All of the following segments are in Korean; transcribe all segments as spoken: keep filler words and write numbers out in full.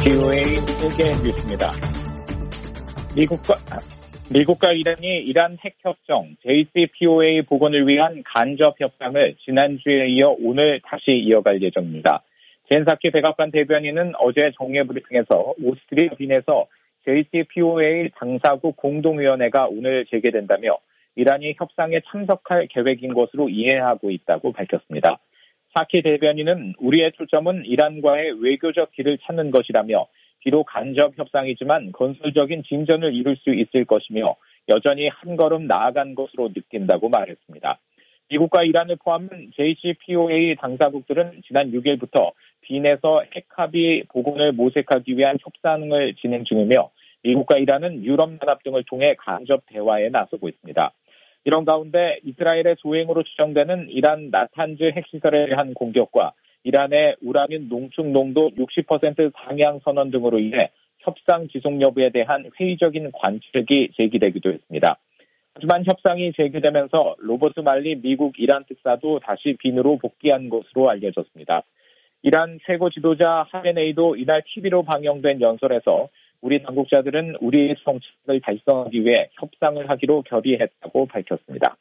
비오에이 세계 뉴스입니다. 미국과, 미국과 이란이 이란 핵협정 제이씨피오에이 복원을 위한 간접 협상을 지난주에 이어 오늘 다시 이어갈 예정입니다. 젠 사키 백악관 대변인은 어제 정례 브리핑에서 오스트리아 빈에서 제이씨피오에이 당사국 공동위원회가 오늘 재개된다며 이란이 협상에 참석할 계획인 것으로 이해하고 있다고 밝혔습니다. 사키 대변인은 우리의 초점은 이란과의 외교적 길을 찾는 것이라며 비록 간접 협상이지만 건설적인 진전을 이룰 수 있을 것이며 여전히 한 걸음 나아간 것으로 느낀다고 말했습니다. 미국과 이란을 포함한 제이씨피오에이 당사국들은 지난 육 일부터 빈에서 핵합의 복원을 모색하기 위한 협상을 진행 중이며 미국과 이란은 유럽연합 등을 통해 간접 대화에 나서고 있습니다. 이런 가운데 이스라엘의 소행으로 추정되는 이란 나탄즈 핵시설에 대한 공격과 이란의 우라늄 농축 농도 육십 퍼센트 상향 선언 등으로 인해 협상 지속 여부에 대한 회의적인 관측이 제기되기도 했습니다. 하지만 협상이 재개되면서 로버트 말리 미국 이란 특사도 다시 빈으로 복귀한 것으로 알려졌습니다. 이란 최고 지도자 하메네이도 이날 티비로 방영된 연설에서 우리 당국자들은 우리의 정책을 달성하기 위해 협상을 하기로 결의했다고 밝혔습니다.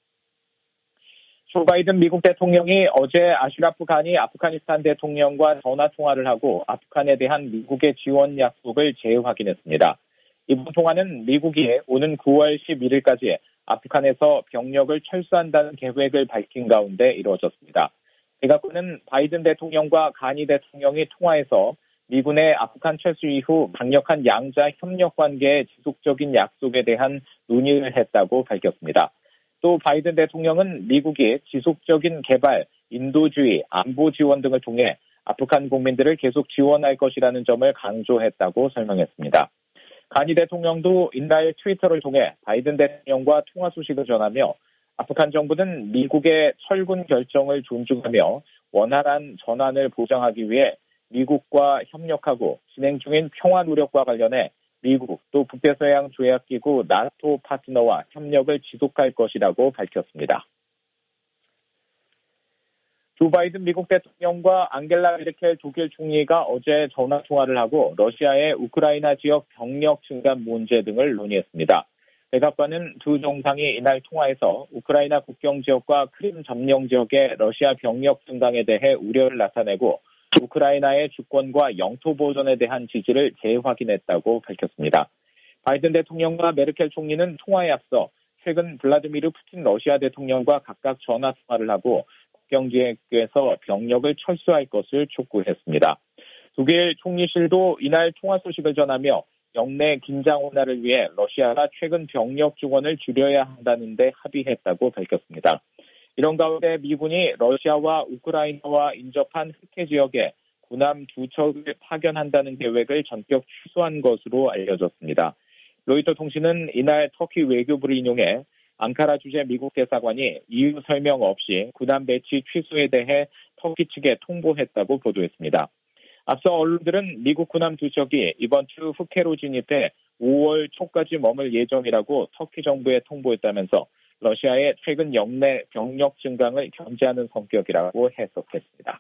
조 바이든 미국 대통령이 어제 아슈라프 가니 아프가니스탄 대통령과 전화 통화를 하고 아프간에 대한 미국의 지원 약속을 재확인했습니다. 이번 통화는 미국이 오는 구월 십일일까지 아프간에서 병력을 철수한다는 계획을 밝힌 가운데 이루어졌습니다. 백악관은 바이든 대통령과 가니 대통령이 통화에서 미군의 아프간 철수 이후 강력한 양자 협력 관계의 지속적인 약속에 대한 논의를 했다고 밝혔습니다. 또 바이든 대통령은 미국이 지속적인 개발, 인도주의, 안보 지원 등을 통해 아프간 국민들을 계속 지원할 것이라는 점을 강조했다고 설명했습니다. 가니 대통령도 이날 트위터를 통해 바이든 대통령과 통화 소식을 전하며 아프간 정부는 미국의 철군 결정을 존중하며 원활한 전환을 보장하기 위해 미국과 협력하고 진행 중인 평화 노력과 관련해 미국 또 북대서양 조약기구 나토 파트너와 협력을 지속할 것이라고 밝혔습니다. 조 바이든 미국 대통령과 앙겔라 메르켈 독일 총리가 어제 전화 통화를 하고 러시아의 우크라이나 지역 병력 증가 문제 등을 논의했습니다. 백악관은 두 정상이 이날 통화에서 우크라이나 국경 지역과 크림 점령 지역의 러시아 병력 증강에 대해 우려를 나타내고 우크라이나의 주권과 영토 보존에 대한 지지를 재확인했다고 밝혔습니다. 바이든 대통령과 메르켈 총리는 통화에 앞서 최근 블라디미르 푸틴 러시아 대통령과 각각 전화 통화를 하고 국경 지역에서 병력을 철수할 것을 촉구했습니다. 독일 총리실도 이날 통화 소식을 전하며 영내 긴장 완화를 위해 러시아가 최근 병력 증원을 줄여야 한다는 데 합의했다고 밝혔습니다. 이런 가운데 미군이 러시아와 우크라이나와 인접한 흑해 지역에 군함 두 척을 파견한다는 계획을 전격 취소한 것으로 알려졌습니다. 로이터 통신은 이날 터키 외교부를 인용해 앙카라 주재 미국 대사관이 이유 설명 없이 군함 배치 취소에 대해 터키 측에 통보했다고 보도했습니다. 앞서 언론들은 미국 군함 두 척이 이번 주 흑해로 진입해 오월 초까지 머물 예정이라고 터키 정부에 통보했다면서 러시아의 최근 영내 병력 증강을 견제하는 성격이라고 해석했습니다.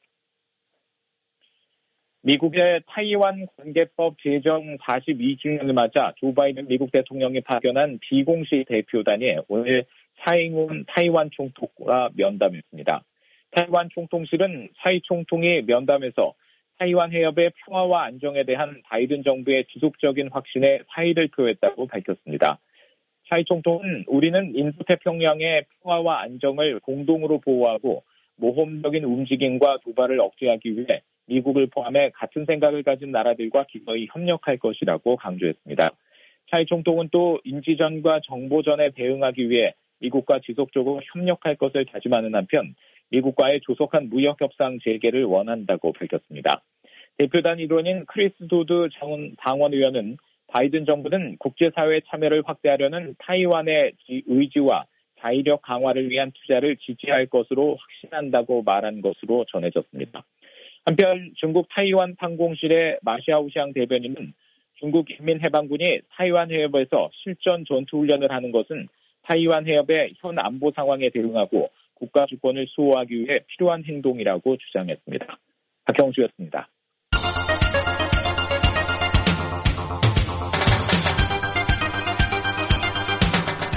미국의 타이완 관계법 제정 사십이 주년을 맞아 조 바이든 미국 대통령이 파견한 비공식 대표단이 오늘 차잉운 타이완 총통과 면담했습니다. 타이완 총통실은 차이 총통이 면담에서 타이완 해협의 평화와 안정에 대한 바이든 정부의 지속적인 확신에 사의를 표했다고 밝혔습니다. 차이 총통은 우리는 인도태평양의 평화와 안정을 공동으로 보호하고 모험적인 움직임과 도발을 억제하기 위해 미국을 포함해 같은 생각을 가진 나라들과 기꺼이 협력할 것이라고 강조했습니다. 차이 총통은 또 인지전과 정보전에 대응하기 위해 미국과 지속적으로 협력할 것을 다짐하는 한편 미국과의 조속한 무역협상 재개를 원한다고 밝혔습니다. 대표단 일원인 크리스 도드 상원의원은 바이든 정부는 국제사회 참여를 확대하려는 타이완의 의지와 자위력 강화를 위한 투자를 지지할 것으로 확신한다고 말한 것으로 전해졌습니다. 한편 중국 타이완 상공실의 마샤오샹 대변인은 중국 인민해방군이 타이완 해협에서 실전 전투훈련을 하는 것은 타이완 해협의 현 안보 상황에 대응하고 국가 주권을 수호하기 위해 필요한 행동이라고 주장했습니다. 박형주였습니다.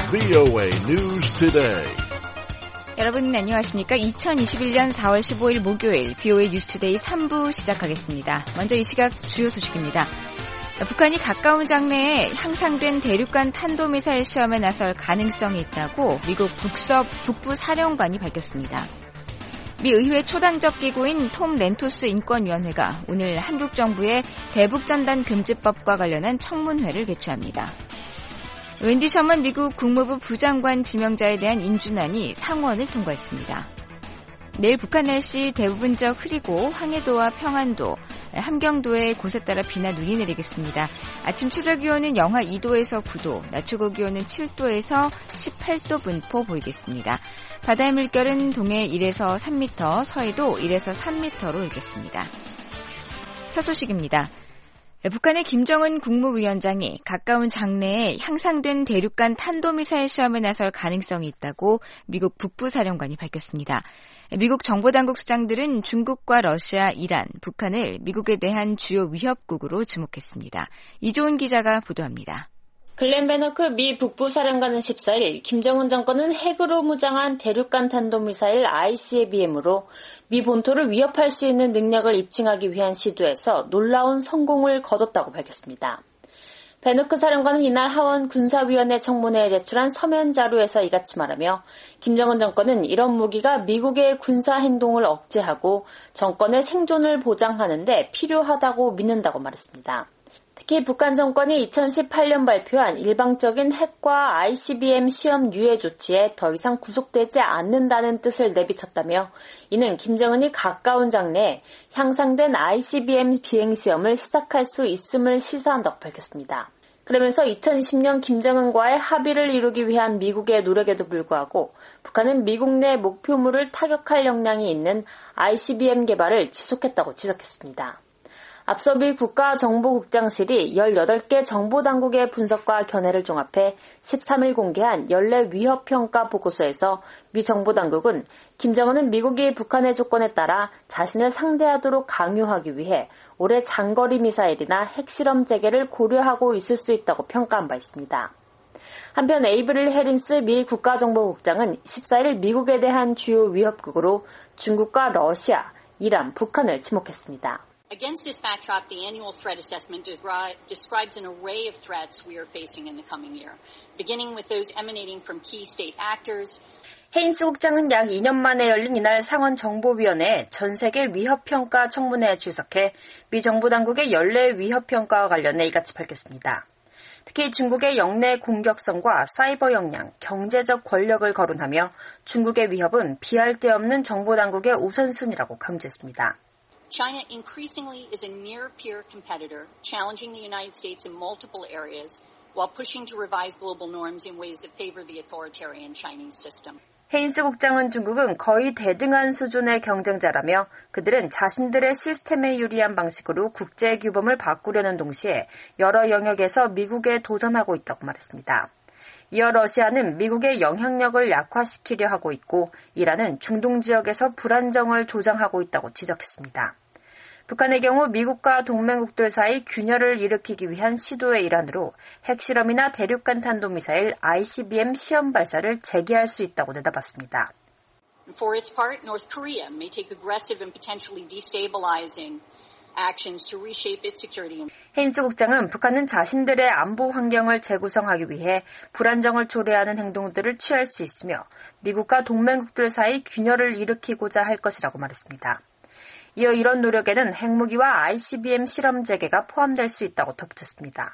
브이오에이 News Today. 여러분 안녕하십니까? 이천이십일년 사월 십오일 목요일 브이오에이 뉴스투데이 삼 부 시작하겠습니다. 먼저 이 시각 주요 소식입니다. 북한이 가까운 장래에 향상된 대륙간 탄도미사일 시험에 나설 가능성이 있다고 미국 북서, 북부 사령관이 밝혔습니다. 미 의회 초당적 기구인 톰 렌토스 인권위원회가 오늘 한국 정부의 대북전단 금지법과 관련한 청문회를 개최합니다. 웬디 셔먼 미국 국무부 부장관 지명자에 대한 인준안이 상원을 통과했습니다. 내일 북한 날씨 대부분 지역 흐리고 황해도와 평안도, 함경도의 곳에 따라 비나 눈이 내리겠습니다. 아침 최저기온은 영하 이 도에서 구 도, 낮 최고기온은 칠 도에서 십팔 도 분포 보이겠습니다. 바다의 물결은 동해 일에서 삼 미터, 서해도 일에서 삼 미터로 일겠습니다. 첫 소식입니다. 북한의 김정은 국무위원장이 가까운 장래에 향상된 대륙간 탄도미사일 시험에 나설 가능성이 있다고 미국 북부사령관이 밝혔습니다. 미국 정보당국 수장들은 중국과 러시아, 이란, 북한을 미국에 대한 주요 위협국으로 지목했습니다. 이조은 기자가 보도합니다. 글렌 베너크 미 북부사령관은 십사일 김정은 정권은 핵으로 무장한 대륙간 탄도미사일 아이씨비엠으로 미 본토를 위협할 수 있는 능력을 입증하기 위한 시도에서 놀라운 성공을 거뒀다고 밝혔습니다. 베너크 사령관은 이날 하원 군사위원회 청문회에 제출한 서면 자료에서 이같이 말하며 김정은 정권은 이런 무기가 미국의 군사 행동을 억제하고 정권의 생존을 보장하는 데 필요하다고 믿는다고 말했습니다. 특히 북한 정권이 이천십팔년 발표한 일방적인 핵과 아이씨비엠 시험 유예 조치에 더 이상 구속되지 않는다는 뜻을 내비쳤다며 이는 김정은이 가까운 장래에 향상된 아이씨비엠 비행시험을 시작할 수 있음을 시사한다고 밝혔습니다. 그러면서 이천이십년 김정은과의 합의를 이루기 위한 미국의 노력에도 불구하고 북한은 미국 내 목표물을 타격할 역량이 있는 아이씨비엠 개발을 지속했다고 지적했습니다. 앞서 미 국가정보국장실이 열여덟 개 정보당국의 분석과 견해를 종합해 십삼일 공개한 연례 위협평가 보고서에서 미 정보당국은 김정은은 미국이 북한의 조건에 따라 자신을 상대하도록 강요하기 위해 올해 장거리 미사일이나 핵실험 재개를 고려하고 있을 수 있다고 평가한 바 있습니다. 한편 에이브릴 해린스 미 국가정보국장은 십사일 미국에 대한 주요 위협국으로 중국과 러시아, 이란, 북한을 지목했습니다. Against this backdrop, the annual threat assessment describes an array of threats we are facing in the coming year, beginning with those emanating from key state actors. 헤인스 국장은 약 이 년 만에 열린 이날 상원 정보위원회 전세계 위협평가 청문회에 출석해 미 정보당국의 연례 위협평가와 관련해 이같이 밝혔습니다. 특히 중국의 영내 공격성과 사이버 역량, 경제적 권력을 거론하며 중국의 위협은 비할 데 없는 정보당국의 우선순위라고 강조했습니다. China increasingly is a near-peer competitor, challenging the United States in multiple areas, while pushing to revise global norms in ways that favor the authoritarian Chinese system. 헤인스 국장은 중국은 거의 대등한 수준의 경쟁자라며 그들은 자신들의 시스템에 유리한 방식으로 국제 규범을 바꾸려는 동시에 여러 영역에서 미국에 도전하고 있다고 말했습니다. 이어 러시아는 미국의 영향력을 약화시키려 하고 있고 이란은 중동 지역에서 불안정을 조장하고 있다고 지적했습니다. 북한의 경우 미국과 동맹국들 사이 균열을 일으키기 위한 시도의 일환으로 핵실험이나 대륙간 탄도미사일 아이씨비엠 시험 발사를 재개할 수 있다고 내다봤습니다. For its part, North Korea may take aggressive and potentially destabilizing actions to reshape its security. 헤인스 국장은 북한은 자신들의 안보 환경을 재구성하기 위해 불안정을 초래하는 행동들을 취할 수 있으며 미국과 동맹국들 사이 균열을 일으키고자 할 것이라고 말했습니다. 이어 이런 노력에는 핵무기와 아이씨비엠 실험 재개가 포함될 수 있다고 덧붙였습니다.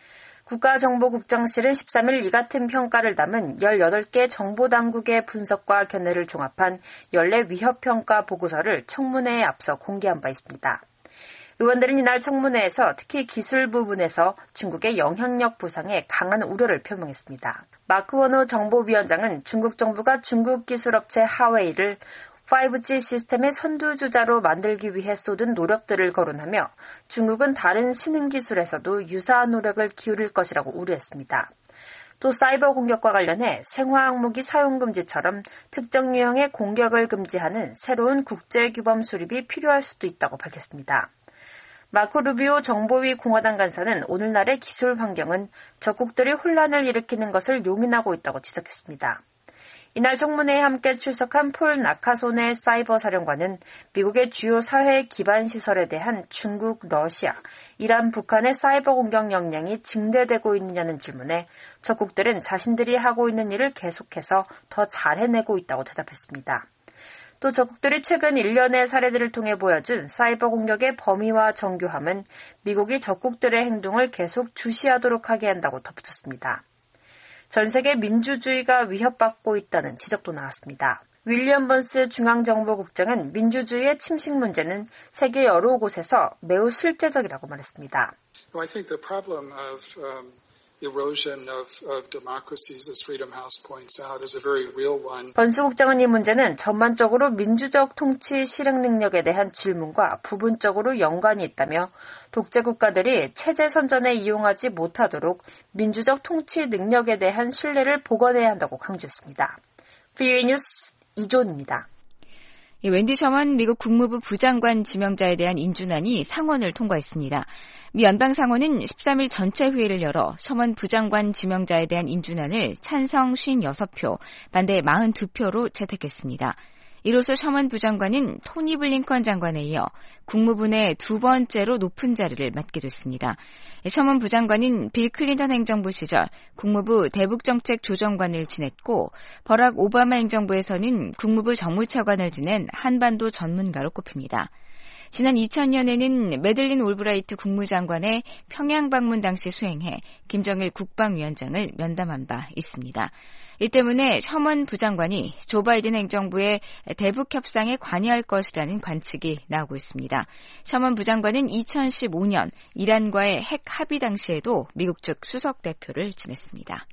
국가정보국장실은 십삼일 이 같은 평가를 담은 열여덟 개 정보당국의 분석과 견해를 종합한 연례 위협평가 보고서를 청문회에 앞서 공개한 바 있습니다. 의원들은 이날 청문회에서 특히 기술 부분에서 중국의 영향력 부상에 강한 우려를 표명했습니다. 마크 워너 정보위원장은 중국 정부가 중국 기술업체 하웨이를 파이브지 시스템의 선두주자로 만들기 위해 쏟은 노력들을 거론하며 중국은 다른 신흥 기술에서도 유사한 노력을 기울일 것이라고 우려했습니다. 또 사이버 공격과 관련해 생화학 무기 사용 금지처럼 특정 유형의 공격을 금지하는 새로운 국제 규범 수립이 필요할 수도 있다고 밝혔습니다. 마코 루비오 정보위 공화당 간사는 오늘날의 기술 환경은 적국들이 혼란을 일으키는 것을 용인하고 있다고 지적했습니다. 이날 청문회에 함께 출석한 폴 나카손의 사이버 사령관은 미국의 주요 사회 기반 시설에 대한 중국, 러시아, 이란, 북한의 사이버 공격 역량이 증대되고 있느냐는 질문에 적국들은 자신들이 하고 있는 일을 계속해서 더 잘 해내고 있다고 대답했습니다. 또 적국들이 최근 일련의 사례들을 통해 보여준 사이버 공격의 범위와 정교함은 미국이 적국들의 행동을 계속 주시하도록 하게 한다고 덧붙였습니다. 전 세계 민주주의가 위협받고 있다는 지적도 나왔습니다. 윌리엄 번스 중앙정보국장은 민주주의의 침식 문제는 세계 여러 곳에서 매우 실제적이라고 말했습니다. I think the problem of um, erosion of, of democracies, as Freedom House points out, is a very real one. 번스 국장은 이 문제는 전반적으로 민주적 통치 실행 능력에 대한 질문과 부분적으로 연관이 있다며 독재 국가들이 체제 선전에 이용하지 못하도록 민주적 통치 능력에 대한 신뢰를 복원해야 한다고 강조했습니다. 브이오에이 뉴스 이존입니다. 웬디 셔먼 미국 국무부 부장관 지명자에 대한 인준안이 상원을 통과했습니다. 미 연방상원은 십삼 일 전체 회의를 열어 셔먼 부장관 지명자에 대한 인준안을 찬성 오십육 표, 반대 사십이 표로 채택했습니다. 이로써 셔먼 부장관은 토니 블링컨 장관에 이어 국무부 내 두 번째로 높은 자리를 맡게 됐습니다. 셔먼 부장관은 빌 클린턴 행정부 시절 국무부 대북정책조정관을 지냈고 버락 오바마 행정부에서는 국무부 정무차관을 지낸 한반도 전문가로 꼽힙니다. 지난 이천 년에는 매들린 올브라이트 국무장관의 평양 방문 당시 수행해 김정일 국방위원장을 면담한 바 있습니다. 이 때문에 셔먼 부장관이 조 바이든 행정부의 대북 협상에 관여할 것이라는 관측이 나오고 있습니다. 셔먼 부장관은 이천십오 년 이란과의 핵 합의 당시에도 미국 측 수석 대표를 지냈습니다.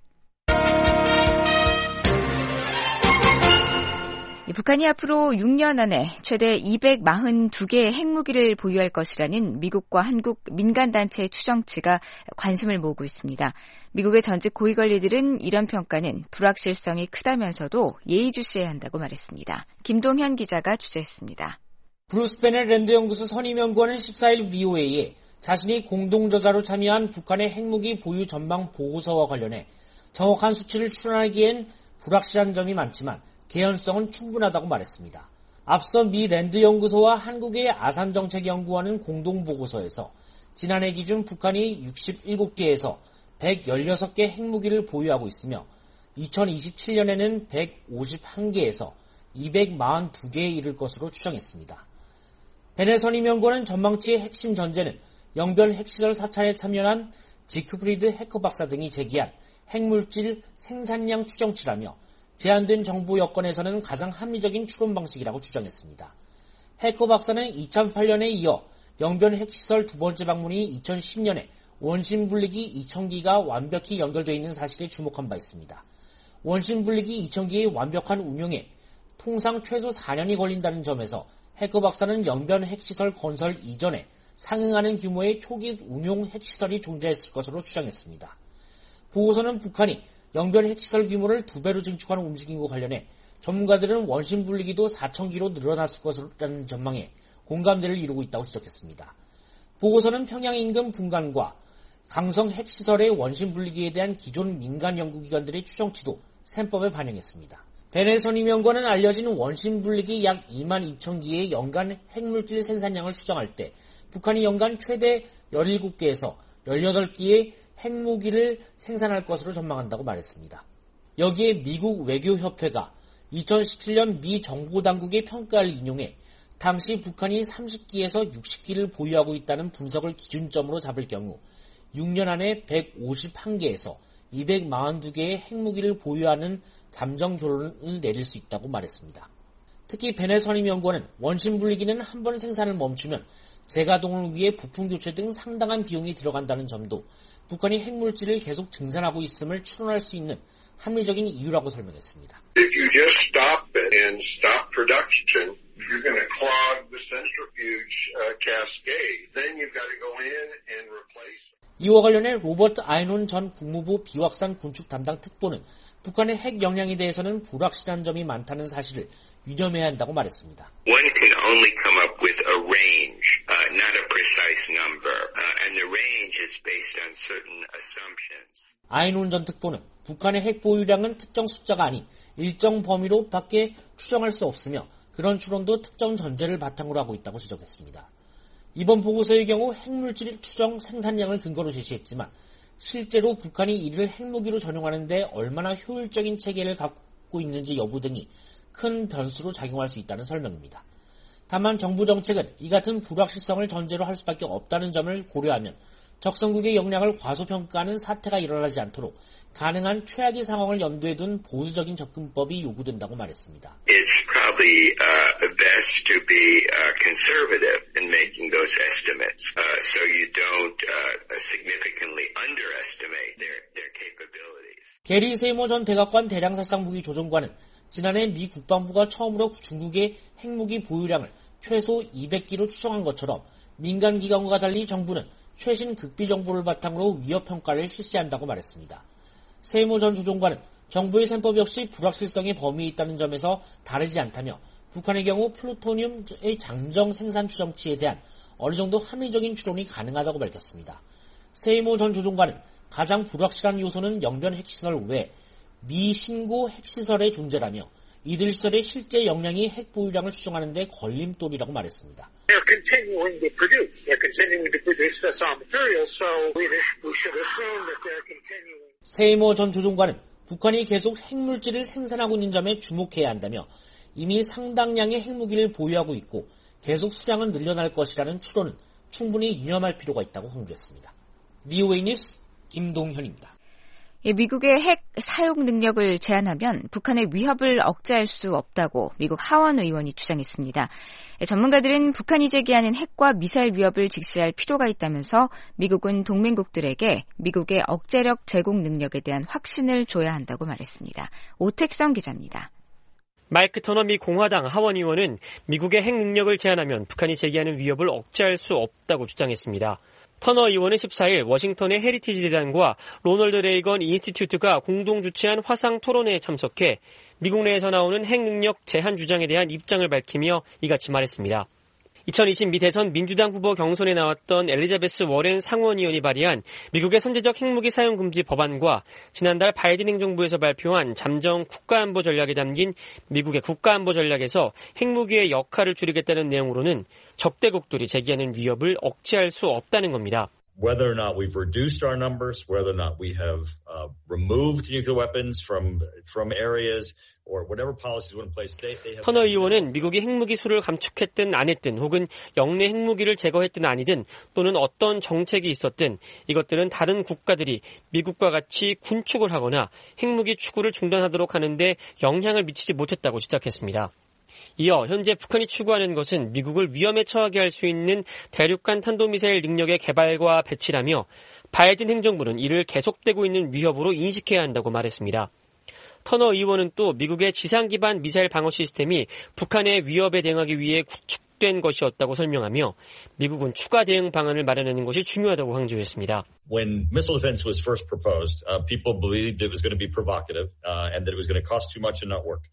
북한이 앞으로 육 년 안에 최대 이백사십이 개의 핵무기를 보유할 것이라는 미국과 한국 민간단체의 추정치가 관심을 모으고 있습니다. 미국의 전직 고위관리들은 이런 평가는 불확실성이 크다면서도 예의주시해야 한다고 말했습니다. 김동현 기자가 취재했습니다. 브루스 베넬 랜드 연구소 선임 연구원은 십사 일 브이오에이에 자신이 공동저자로 참여한 북한의 핵무기 보유 전망 보고서와 관련해 정확한 수치를 추론하기엔 불확실한 점이 많지만 개연성은 충분하다고 말했습니다. 앞서 미 랜드 연구소와 한국의 아산정책연구원은 공동보고서에서 지난해 기준 북한이 육십칠 개에서 백십육 개 핵무기를 보유하고 있으며 이천이십칠 년에는 백오십일 개에서 이백사십이 개에 이를 것으로 추정했습니다. 베넬 선임연구원은 전망치의 핵심 전제는 영변 핵시설 사찰에 참여한 지크프리드 해커 박사 등이 제기한 핵물질 생산량 추정치라며 제한된 정보 여건에서는 가장 합리적인 추론 방식이라고 주장했습니다. 해커 박사는 이천팔 년에 이어 영변 핵시설 두 번째 방문이 이천십 년에 원심 분리기 이천 기가 완벽히 연결되어 있는 사실에 주목한 바 있습니다. 원심 분리기 이천 기의 완벽한 운용에 통상 최소 사 년이 걸린다는 점에서 해커 박사는 영변 핵시설 건설 이전에 상응하는 규모의 초기 운용 핵시설이 존재했을 것으로 추정했습니다. 보고서는 북한이 영변 핵시설 규모를 두 배로 증축하는 움직임과 관련해 전문가들은 원심 분리기도 사천 기로 늘어났을 것이라는 전망에 공감대를 이루고 있다고 지적했습니다. 보고서는 평양 인근 분간과 강성 핵시설의 원심 분리기에 대한 기존 민간 연구기관들의 추정치도 셈법에 반영했습니다. 베넬 선임연구원은 알려진 원심 분리기 약 이만 이천 기의 연간 핵물질 생산량을 추정할 때 북한이 연간 최대 열일곱 개에서 열여덟 기의 핵무기를 생산할 것으로 전망한다고 말했습니다. 여기에 미국 외교협회가 이천십칠 년 미 정보당국의 평가를 인용해 당시 북한이 삼십 기에서 육십 기를 보유하고 있다는 분석을 기준점으로 잡을 경우 육 년 안에 백오십일 개에서 이백사십이 개의 핵무기를 보유하는 잠정 결론을 내릴 수 있다고 말했습니다. 특히 베넬 선임연구원은 원심 분리기는 한 번 생산을 멈추면 재가동을 위해 부품 교체 등 상당한 비용이 들어간다는 점도 북한이 핵물질을 계속 증산하고 있음을 추론할 수 있는 합리적인 이유라고 설명했습니다. If you just stop it and stop production, you're going to clog the centrifuge uh, cascade. Then you've got to go in and replace. 이와 관련해 로버트 아이논 전 국무부 비확산 군축 담당 특보는 북한의 핵 역량에 대해서는 불확실한 점이 많다는 사실을 유념해야 한다고 말했습니다. One can only come up with a range, uh, not a precise number, uh, and the range is based on certain assumptions. 아이논 전 특보는 북한의 핵 보유량은 특정 숫자가 아닌 일정 범위로 밖에 추정할 수 없으며 그런 추론도 특정 전제를 바탕으로 하고 있다고 지적했습니다. 이번 보고서의 경우 핵물질 추정 생산량을 근거로 제시했지만 실제로 북한이 이를 핵무기로 전용하는 데 얼마나 효율적인 체계를 갖고 있는지 여부 등이 큰 변수로 작용할 수 있다는 설명입니다. 다만 정부 정책은 이 같은 불확실성을 전제로 할 수밖에 없다는 점을 고려하면 적성국의 역량을 과소평가하는 사태가 일어나지 않도록 가능한 최악의 상황을 염두에 둔 보수적인 접근법이 요구된다고 말했습니다. It's probably uh, best to be uh, conservative in making those estimates, uh, so you don't uh, significantly underestimate their, their capabilities. 게리 세이모 전 대각관 대량살상무기 조종관은 지난해 미 국방부가 처음으로 중국의 핵무기 보유량을 최소 이백 기로 추정한 것처럼 민간 기관과 달리 정부는 최신 극비 정보를 바탕으로 위협 평가를 실시한다고 말했습니다. 세이모 전 조종관은 정부의 셈법 역시 불확실성의 범위에 있다는 점에서 다르지 않다며 북한의 경우 플루토늄의 장정 생산 추정치에 대한 어느 정도 합리적인 추론이 가능하다고 밝혔습니다. 세이모 전 조종관은 가장 불확실한 요소는 영변 핵시설 외 미 신고 핵시설의 존재라며 이들 시설의 실제 역량이 핵 보유량을 추정하는 데 걸림돌이라고 말했습니다. They're continuing to produce. They're continuing to produce fissile materials, so we should assume that they're continuing. 세이모 전 조종관은 북한이 계속 핵물질을 생산하고 있는 점에 주목해야 한다며 이미 상당량의 핵무기를 보유하고 있고 계속 수량은 늘려날 것이라는 추론은 충분히 유념할 필요가 있다고 강조했습니다. 브이오에이 뉴스 김동현입니다. 미국의 핵 사용 능력을 제한하면 북한의 위협을 억제할 수 없다고 미국 하원 의원이 주장했습니다. 전문가들은 북한이 제기하는 핵과 미사일 위협을 직시할 필요가 있다면서 미국은 동맹국들에게 미국의 억제력 제공 능력에 대한 확신을 줘야 한다고 말했습니다. 오택성 기자입니다. 마이크 터너 미 공화당 하원 의원은 미국의 핵 능력을 제한하면 북한이 제기하는 위협을 억제할 수 없다고 주장했습니다. 터너 의원은 십사일 워싱턴의 헤리티지 재단과 로널드 레이건 인스티튜트가 공동 주최한 화상 토론회에 참석해 미국 내에서 나오는 핵 능력 제한 주장에 대한 입장을 밝히며 이같이 말했습니다. 이천이십 미 대선 민주당 후보 경선에 나왔던 엘리자베스 워렌 상원의원이 발의한 미국의 선제적 핵무기 사용 금지 법안과 지난달 바이든 행정부에서 발표한 잠정 국가안보 전략에 담긴 미국의 국가안보 전략에서 핵무기의 역할을 줄이겠다는 내용으로는 적대국들이 제기하는 위협을 억제할 수 없다는 겁니다. Whether or not we've reduced our numbers, whether or not we have uh, removed nuclear weapons from from areas or whatever policies were in place, they, they have. 터너 의원은 미국이 핵무기 수를 감축했든 안 했든 혹은 영내 핵무기를 제거했든 아니든 또는 어떤 정책이 있었든 이것들은 다른 국가들이 미국과 같이 군축을 하거나 핵무기 추구를 중단하도록 하는데 영향을 미치지 못했다고 지적했습니다. 이어 현재 북한이 추구하는 것은 미국을 위험에 처하게 할 수 있는 대륙간 탄도미사일 능력의 개발과 배치라며 바이든 행정부는 이를 계속되고 있는 위협으로 인식해야 한다고 말했습니다. 터너 의원은 또 미국의 지상 기반 미사일 방어 시스템이 북한의 위협에 대응하기 위해 구축된 것이었다고 설명하며 미국은 추가 대응 방안을 마련하는 것이 중요하다고 강조했습니다. When missile defense was first proposed, uh, people believed it was going to be provocative uh, and that it was going to cost too much and not work.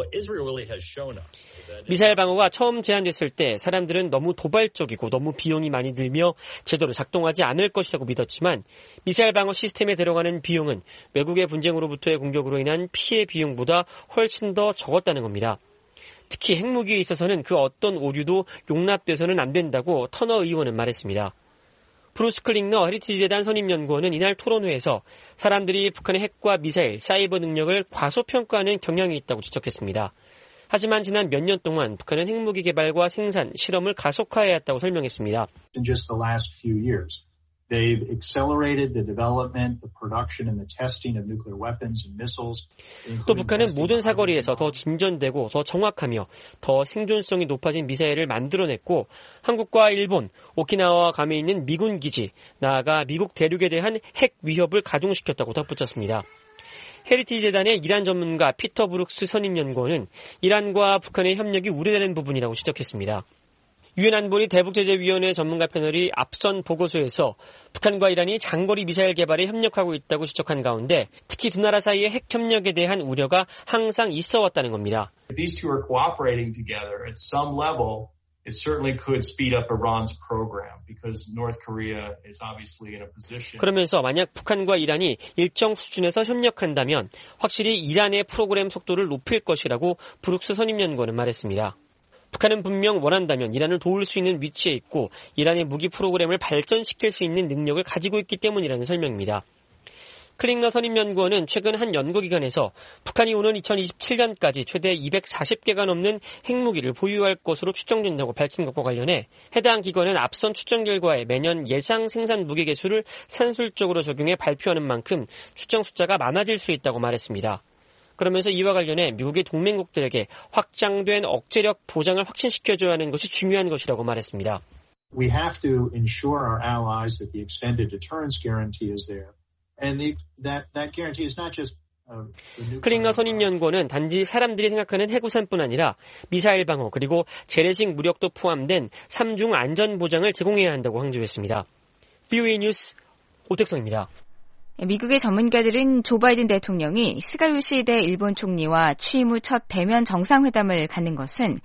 미사일 방어가 처음 제안됐을 때 사람들은 너무 도발적이고 너무 비용이 많이 들며 제대로 작동하지 않을 것이라고 믿었지만 미사일 방어 시스템에 들어가는 비용은 외국의 분쟁으로부터의 공격으로 인한 피해 비용보다 훨씬 더 적었다는 겁니다. 특히 핵무기에 있어서는 그 어떤 오류도 용납돼서는 안 된다고 터너 의원은 말했습니다. 브루스 클링너 헤리티지 재단 선임연구원은 이날 토론회에서 사람들이 북한의 핵과 미사일, 사이버 능력을 과소평가하는 경향이 있다고 지적했습니다. 하지만 지난 몇 년 동안 북한은 핵무기 개발과 생산, 실험을 가속화해야 했다고 설명했습니다. In just the last few years, they've accelerated the development, the production and the testing of nuclear weapons and missiles. 또 북한은 모든 사거리에서 더 진전되고 더 정확하며 더 생존성이 높아진 미사일을 만들어냈고 한국과 일본, 오키나와와 감에 있는 미군 기지, 나아가 미국 대륙에 대한 핵 위협을 가중시켰다고 덧붙였습니다. 헤리티지 재단의 이란 전문가 피터 브룩스 선임연구원은 이란과 북한의 협력이 우려되는 부분이라고 지적했습니다. 유엔 안보리 대북제재위원회 전문가 패널이 앞선 보고서에서 북한과 이란이 장거리 미사일 개발에 협력하고 있다고 지적한 가운데 특히 두 나라 사이의 핵 협력에 대한 우려가 항상 있어 왔다는 겁니다. If these two are cooperating together at some level, it certainly could speed up Iran's program because North Korea is obviously in a position. 그러면서 만약 북한과 이란이 일정 수준에서 협력한다면 확실히 이란의 프로그램 속도를 높일 것이라고 브룩스 선임연구원은 말했습니다. 북한은 분명 원한다면 이란을 도울 수 있는 위치에 있고 이란의 무기 프로그램을 발전시킬 수 있는 능력을 가지고 있기 때문이라는 설명입니다. 클링너 선임연구원은 최근 한 연구기관에서 북한이 오는 이천이십칠 년까지 최대 이백사십 개가 넘는 핵무기를 보유할 것으로 추정된다고 밝힌 것과 관련해 해당 기관은 앞선 추정 결과에 매년 예상 생산 무기 개수를 산술적으로 적용해 발표하는 만큼 추정 숫자가 많아질 수 있다고 말했습니다. 그러면서 이와 관련해 미국의 동맹국들에게 확장된 억제력 보장을 확신시켜줘야 하는 것이 중요한 것이라고 말했습니다. We have to ensure our allies that the extended deterrence guarantee is there. And the, that, that guarantee is not just 클링너 선임연구원은 단지 사람들이 생각하는 해구산뿐 아니라 미사일 방어 그리고 재래식 무력도 포함된 삼중 안전 보장을 제공해야 한다고 강조했습니다. 비오에이 뉴스 오택성입니다. 미국의 전문가들은 조 바이든 대통령이 스가 요시히데 일본 총리와 취임 후 첫 대면 정상회담을 갖는 것은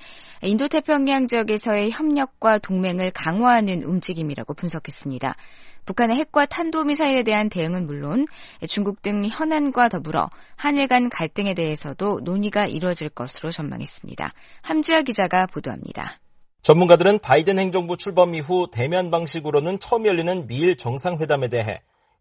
인도태평양 지역에서의 협력과 동맹을 강화하는 움직임이라고 분석했습니다. 북한의 핵과 탄도미사일에 대한 대응은 물론 중국 등 현안과 더불어 한일 간 갈등에 대해서도 논의가 이루어질 것으로 전망했습니다. 함지아 기자가 보도합니다. 전문가들은 바이든 행정부 출범 이후 대면 방식으로는 처음 열리는 미일 정상회담에 대해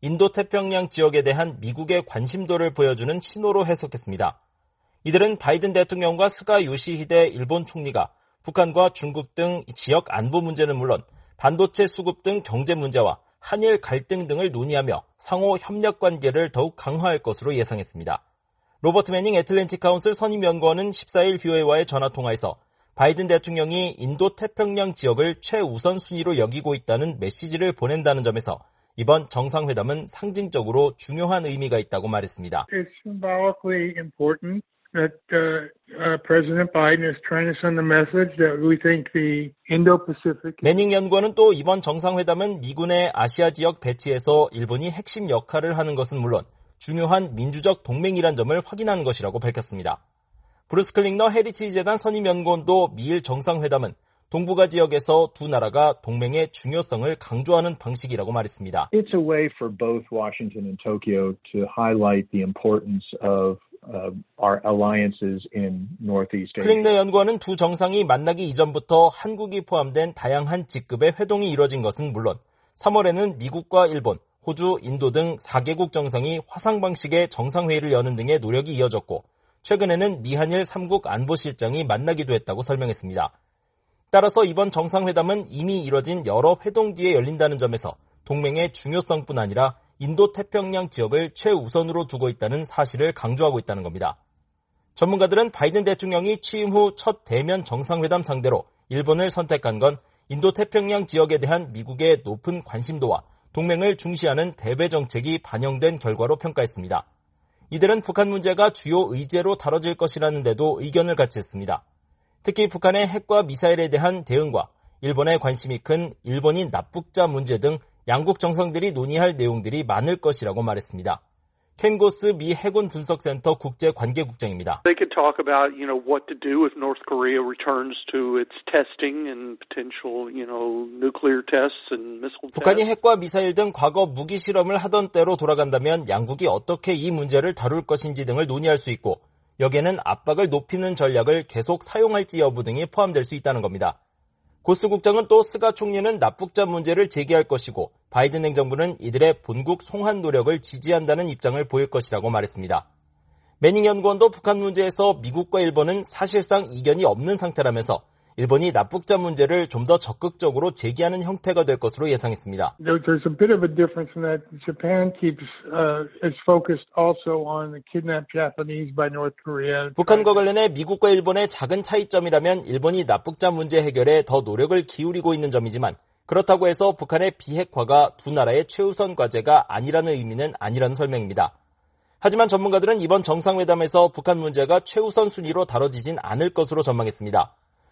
인도태평양 지역에 대한 미국의 관심도를 보여주는 신호로 해석했습니다. 이들은 바이든 대통령과 스가 요시히데 일본 총리가 북한과 중국 등 지역 안보 문제는 물론 반도체 수급 등 경제 문제와 한일 갈등 등을 논의하며 상호 협력 관계를 더욱 강화할 것으로 예상했습니다. 로버트 매닝 애틀랜틱 카운슬 선임연구원은 십사일 비오에이와의 전화통화에서 바이든 대통령이 인도태평양 지역을 최우선 순위로 여기고 있다는 메시지를 보낸다는 점에서 이번 정상회담은 상징적으로 중요한 의미가 있다고 말했습니다. It's symbolically important that uh, uh, President Biden is trying to send the message that we think the Indo-Pacific. 매닝 연구원은 또 이번 정상회담은 미군의 아시아 지역 배치에서 일본이 핵심 역할을 하는 것은 물론 중요한 민주적 동맹이란 점을 확인한 것이라고 밝혔습니다. 브루스 클링너 헤리티지 재단 선임연구원도 미일 정상회담은 동북아 지역에서 두 나라가 동맹의 중요성을 강조하는 방식이라고 말했습니다. It's a way for both Washington and Tokyo to highlight the importance of uh, our alliances in Northeast Asia. 클링너 연구원은 두 정상이 만나기 이전부터 한국이 포함된 다양한 직급의 회동이 이뤄진 것은 물론 삼월에는 미국과 일본, 호주, 인도 등 사 개국 정상이 화상 방식의 정상회의를 여는 등의 노력이 이어졌고 최근에는 미한일 삼 국 안보실장이 만나기도 했다고 설명했습니다. 따라서 이번 정상회담은 이미 이뤄진 여러 회동 뒤에 열린다는 점에서 동맹의 중요성뿐 아니라 인도태평양 지역을 최우선으로 두고 있다는 사실을 강조하고 있다는 겁니다. 전문가들은 바이든 대통령이 취임 후 첫 대면 정상회담 상대로 일본을 선택한 건 인도태평양 지역에 대한 미국의 높은 관심도와 동맹을 중시하는 대외 정책이 반영된 결과로 평가했습니다. 이들은 북한 문제가 주요 의제로 다뤄질 것이라는 데도 의견을 같이 했습니다. 특히 북한의 핵과 미사일에 대한 대응과 일본의 관심이 큰 일본인 납북자 문제 등 양국 정상들이 논의할 내용들이 많을 것이라고 말했습니다. 켄 고스 미 해군 분석센터 국제관계국장입니다. They could talk about, you know, what to do if North Korea returns to its testing and potential, you know, nuclear tests and missile tests. 북한이 핵과 미사일 등 과거 무기 실험을 하던 때로 돌아간다면 양국이 어떻게 이 문제를 다룰 것인지 등을 논의할 수 있고 여기에는 압박을 높이는 전략을 계속 사용할지 여부 등이 포함될 수 있다는 겁니다. 고스 국장은 또 스가 총리는 납북자 문제를 제기할 것이고 바이든 행정부는 이들의 본국 송환 노력을 지지한다는 입장을 보일 것이라고 말했습니다. 매닝 연구원도 북한 문제에서 미국과 일본은 사실상 이견이 없는 상태라면서 일본이 납북자 문제를 좀 더 적극적으로 제기하는 형태가 될 것으로 예상했습니다. There's a bit of a difference in that Japan keeps uh, is focused also on the kidnapped Japanese by North Korea. 북한과 관련해 미국과 일본의 작은 차이점이라면 일본이 납북자 문제 해결에 더 노력을 기울이고 있는 점이지만 그렇다고 해서 북한의 비핵화가 두 나라의 최우선 과제가 아니라는 의미는 아니라는 설명입니다. 하지만 전문가들은 이번 정상회담에서 북한 문제가 최우선 순위로 다뤄지진 않을 것으로 전망했습니다.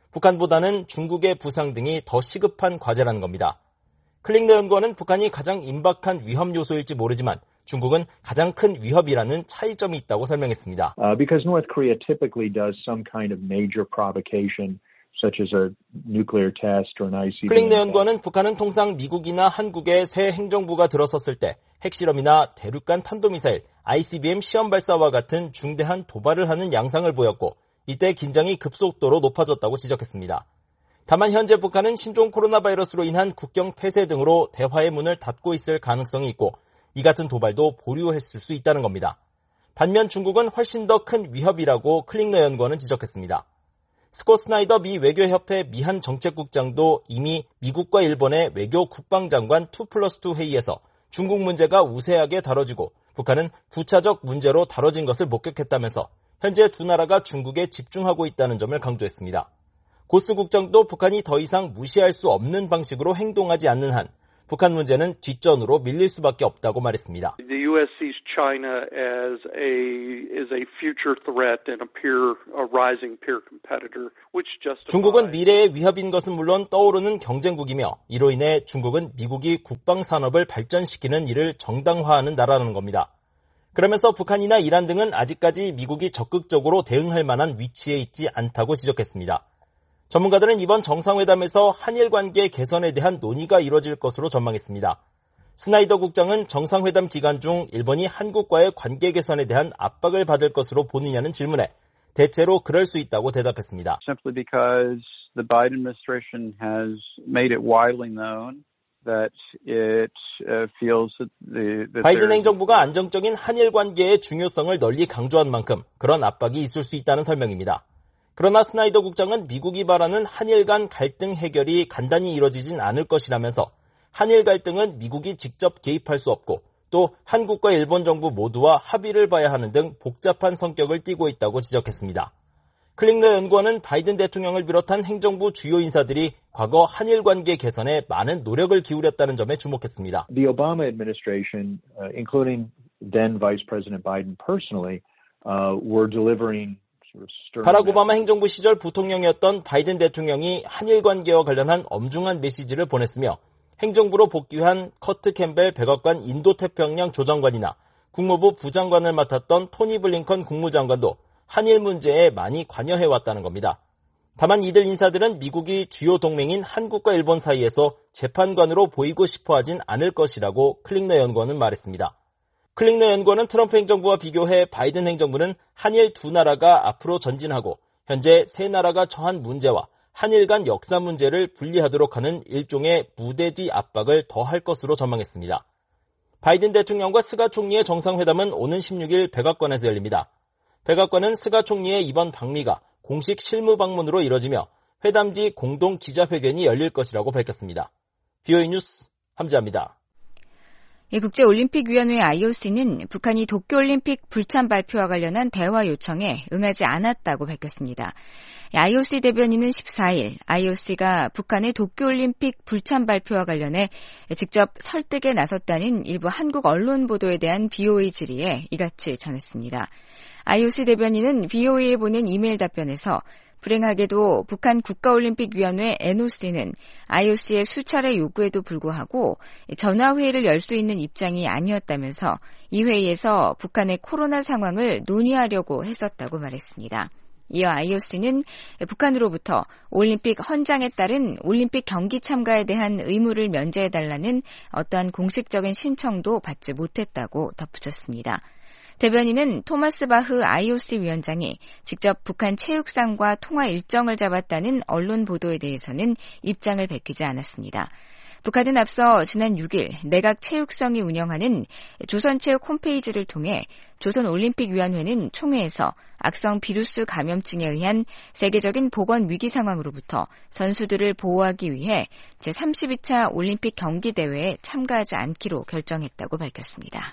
북한보다는 중국의 부상 등이 더 시급한 과제라는 겁니다. 클링너 연구원은 북한이 가장 임박한 위험 요소일지 모르지만 중국은 가장 큰 위협이라는 차이점이 있다고 설명했습니다. Uh, because North Korea typically does some kind of major provocation such as a nuclear test or an 아이씨비엠. 클링너 연구원은 북한은 통상 미국이나 한국의 새 행정부가 들어섰을 때 핵실험이나 대륙간 탄도미사일, 아이씨비엠 시험 발사와 같은 중대한 도발을 하는 양상을 보였고 이때 긴장이 급속도로 높아졌다고 지적했습니다. 다만 현재 북한은 신종 코로나 바이러스로 인한 국경 폐쇄 등으로 대화의 문을 닫고 있을 가능성이 있고 이 같은 도발도 보류했을 수 있다는 겁니다. 반면 중국은 훨씬 더 큰 위협이라고 클링너 연구원은 지적했습니다. 스콧 스나이더 미 외교협회 미한 정책국장도 이미 미국과 일본의 외교 국방장관 투 플러스 투 회의에서 중국 문제가 우세하게 다뤄지고 북한은 부차적 문제로 다뤄진 것을 목격했다면서 현재 두 나라가 중국에 집중하고 있다는 점을 강조했습니다. 고스 국장도 북한이 더 이상 무시할 수 없는 방식으로 행동하지 않는 한 북한 문제는 뒷전으로 밀릴 수밖에 없다고 말했습니다. The U S sees China as a is a future threat and a peer a rising peer competitor, which justifies. 중국은 미래의 위협인 것은 물론 떠오르는 경쟁국이며 이로 인해 중국은 미국이 국방 산업을 발전시키는 일을 정당화하는 나라라는 겁니다. 그러면서 북한이나 이란 등은 아직까지 미국이 적극적으로 대응할 만한 위치에 있지 않다고 지적했습니다. 전문가들은 이번 정상회담에서 한일 관계 개선에 대한 논의가 이뤄질 것으로 전망했습니다. 스나이더 국장은 정상회담 기간 중 일본이 한국과의 관계 개선에 대한 압박을 받을 것으로 보느냐는 질문에 대체로 그럴 수 있다고 대답했습니다. Simply because the Biden administration has made it widely known that it feels that the that 바이든 행정부가 안정적인 한일 관계의 중요성을 널리 강조한 만큼 그런 압박이 있을 수 있다는 설명입니다. 그러나 스나이더 국장은 미국이 바라는 한일 간 갈등 해결이 간단히 이뤄지진 않을 것이라면서 한일 갈등은 미국이 직접 개입할 수 없고 또 한국과 일본 정부 모두와 합의를 봐야 하는 등 복잡한 성격을 띠고 있다고 지적했습니다. 클링너 연구원은 바이든 대통령을 비롯한 행정부 주요 인사들이 과거 한일 관계 개선에 많은 노력을 기울였다는 점에 주목했습니다. The Obama administration, uh, including then Vice President Biden personally, uh, were delivering 바락 오바마 행정부 시절 부통령이었던 바이든 대통령이 한일 관계와 관련한 엄중한 메시지를 보냈으며 행정부로 복귀한 커트 캠벨 백악관 인도태평양 조정관이나 국무부 부장관을 맡았던 토니 블링컨 국무장관도 한일 문제에 많이 관여해왔다는 겁니다. 다만 이들 인사들은 미국이 주요 동맹인 한국과 일본 사이에서 재판관으로 보이고 싶어하진 않을 것이라고 클링너 연구원은 말했습니다. 클링너 연구원은 트럼프 행정부와 비교해 바이든 행정부는 한일 두 나라가 앞으로 전진하고 현재 세 나라가 처한 문제와 한일 간 역사 문제를 분리하도록 하는 일종의 무대 뒤 압박을 더할 것으로 전망했습니다. 바이든 대통령과 스가 총리의 정상회담은 오는 십육 일 백악관에서 열립니다. 백악관은 스가 총리의 이번 방미가 공식 실무 방문으로 이뤄지며 회담 뒤 공동 기자회견이 열릴 것이라고 밝혔습니다. 비오이 뉴스 함지아입니다. 국제올림픽위원회 아이오씨는 북한이 도쿄올림픽 불참 발표와 관련한 대화 요청에 응하지 않았다고 밝혔습니다. 아이오씨 대변인은 십사 일 아이오씨가 북한의 도쿄올림픽 불참 발표와 관련해 직접 설득에 나섰다는 일부 한국 언론 보도에 대한 비오이 질의에 이같이 전했습니다. 아이오씨 대변인은 비오이에 보낸 이메일 답변에서 불행하게도 북한 국가올림픽위원회 엔오씨는 아이오씨의 수차례 요구에도 불구하고 전화회의를 열 수 있는 입장이 아니었다면서 이 회의에서 북한의 코로나 상황을 논의하려고 했었다고 말했습니다. 이어 아이오씨는 북한으로부터 올림픽 헌장에 따른 올림픽 경기 참가에 대한 의무를 면제해달라는 어떠한 공식적인 신청도 받지 못했다고 덧붙였습니다. 대변인은 토마스 바흐 아이오씨 위원장이 직접 북한 체육상과 통화 일정을 잡았다는 언론 보도에 대해서는 입장을 밝히지 않았습니다. 북한은 앞서 지난 육 일 내각체육성이 운영하는 조선체육 홈페이지를 통해 조선올림픽위원회는 총회에서 악성 비루스 감염증에 의한 세계적인 보건 위기 상황으로부터 선수들을 보호하기 위해 제삼십이 차 올림픽 경기대회에 참가하지 않기로 결정했다고 밝혔습니다.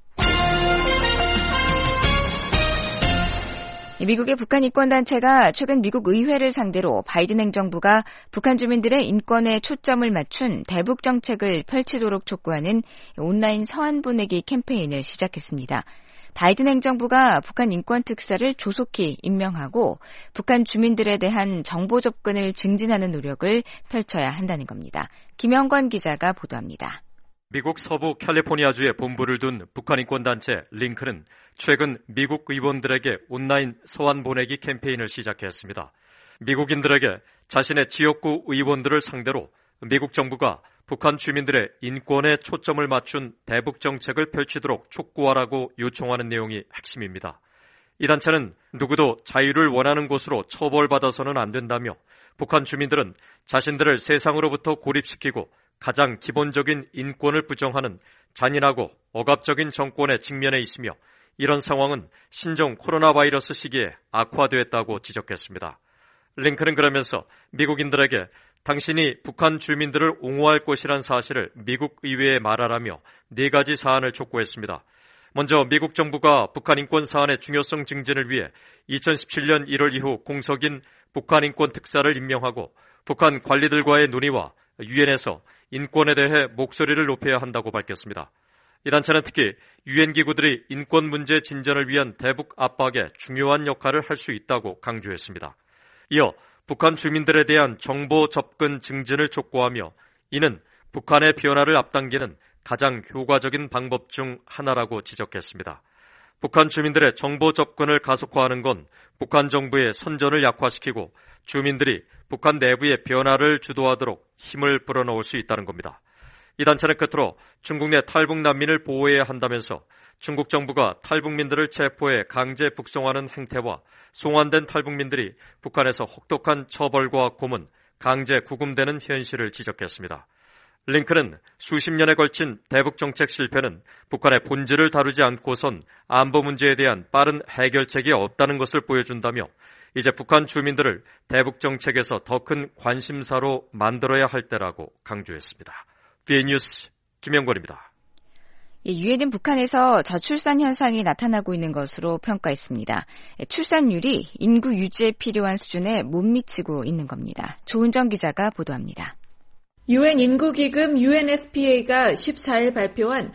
미국의 북한 인권단체가 최근 미국 의회를 상대로 바이든 행정부가 북한 주민들의 인권에 초점을 맞춘 대북 정책을 펼치도록 촉구하는 온라인 서한 보내기 캠페인을 시작했습니다. 바이든 행정부가 북한 인권특사를 조속히 임명하고 북한 주민들에 대한 정보 접근을 증진하는 노력을 펼쳐야 한다는 겁니다. 김영권 기자가 보도합니다. 미국 서부 캘리포니아주에 본부를 둔 북한 인권단체 링크는 최근 미국 의원들에게 온라인 서한 보내기 캠페인을 시작했습니다. 미국인들에게 자신의 지역구 의원들을 상대로 미국 정부가 북한 주민들의 인권에 초점을 맞춘 대북 정책을 펼치도록 촉구하라고 요청하는 내용이 핵심입니다. 이 단체는 누구도 자유를 원하는 곳으로 처벌받아서는 안 된다며 북한 주민들은 자신들을 세상으로부터 고립시키고 가장 기본적인 인권을 부정하는 잔인하고 억압적인 정권에 직면해 있으며 이런 상황은 신종 코로나 바이러스 시기에 악화되었다고 지적했습니다. 링크는 그러면서 미국인들에게 당신이 북한 주민들을 옹호할 것이란 사실을 미국 의회에 말하라며 네 가지 사안을 촉구했습니다. 먼저 미국 정부가 북한 인권 사안의 중요성 증진을 위해 이천십칠년 일월 이후 공석인 북한 인권 특사를 임명하고 북한 관리들과의 논의와 유엔에서 인권에 대해 목소리를 높여야 한다고 밝혔습니다. 이 단체는 특히 유엔 기구들이 인권 문제 진전을 위한 대북 압박에 중요한 역할을 할 수 있다고 강조했습니다. 이어 북한 주민들에 대한 정보 접근 증진을 촉구하며 이는 북한의 변화를 앞당기는 가장 효과적인 방법 중 하나라고 지적했습니다. 북한 주민들의 정보 접근을 가속화하는 건 북한 정부의 선전을 약화시키고 주민들이 북한 내부의 변화를 주도하도록 힘을 불어넣을 수 있다는 겁니다. 이 단체는 끝으로 중국 내 탈북 난민을 보호해야 한다면서 중국 정부가 탈북민들을 체포해 강제 북송하는 행태와 송환된 탈북민들이 북한에서 혹독한 처벌과 고문, 강제 구금되는 현실을 지적했습니다. 링크는 수십 년에 걸친 대북 정책 실패는 북한의 본질을 다루지 않고선 안보 문제에 대한 빠른 해결책이 없다는 것을 보여준다며 이제 북한 주민들을 대북 정책에서 더 큰 관심사로 만들어야 할 때라고 강조했습니다. 비에이 뉴스 김영권입니다. 유엔은 북한에서 저출산 현상이 나타나고 있는 것으로 평가했습니다. 출산율이 인구 유지에 필요한 수준에 못 미치고 있는 겁니다. 조은정 기자가 보도합니다. 유엔 인구기금 유엔에프피에이가 십사일 발표한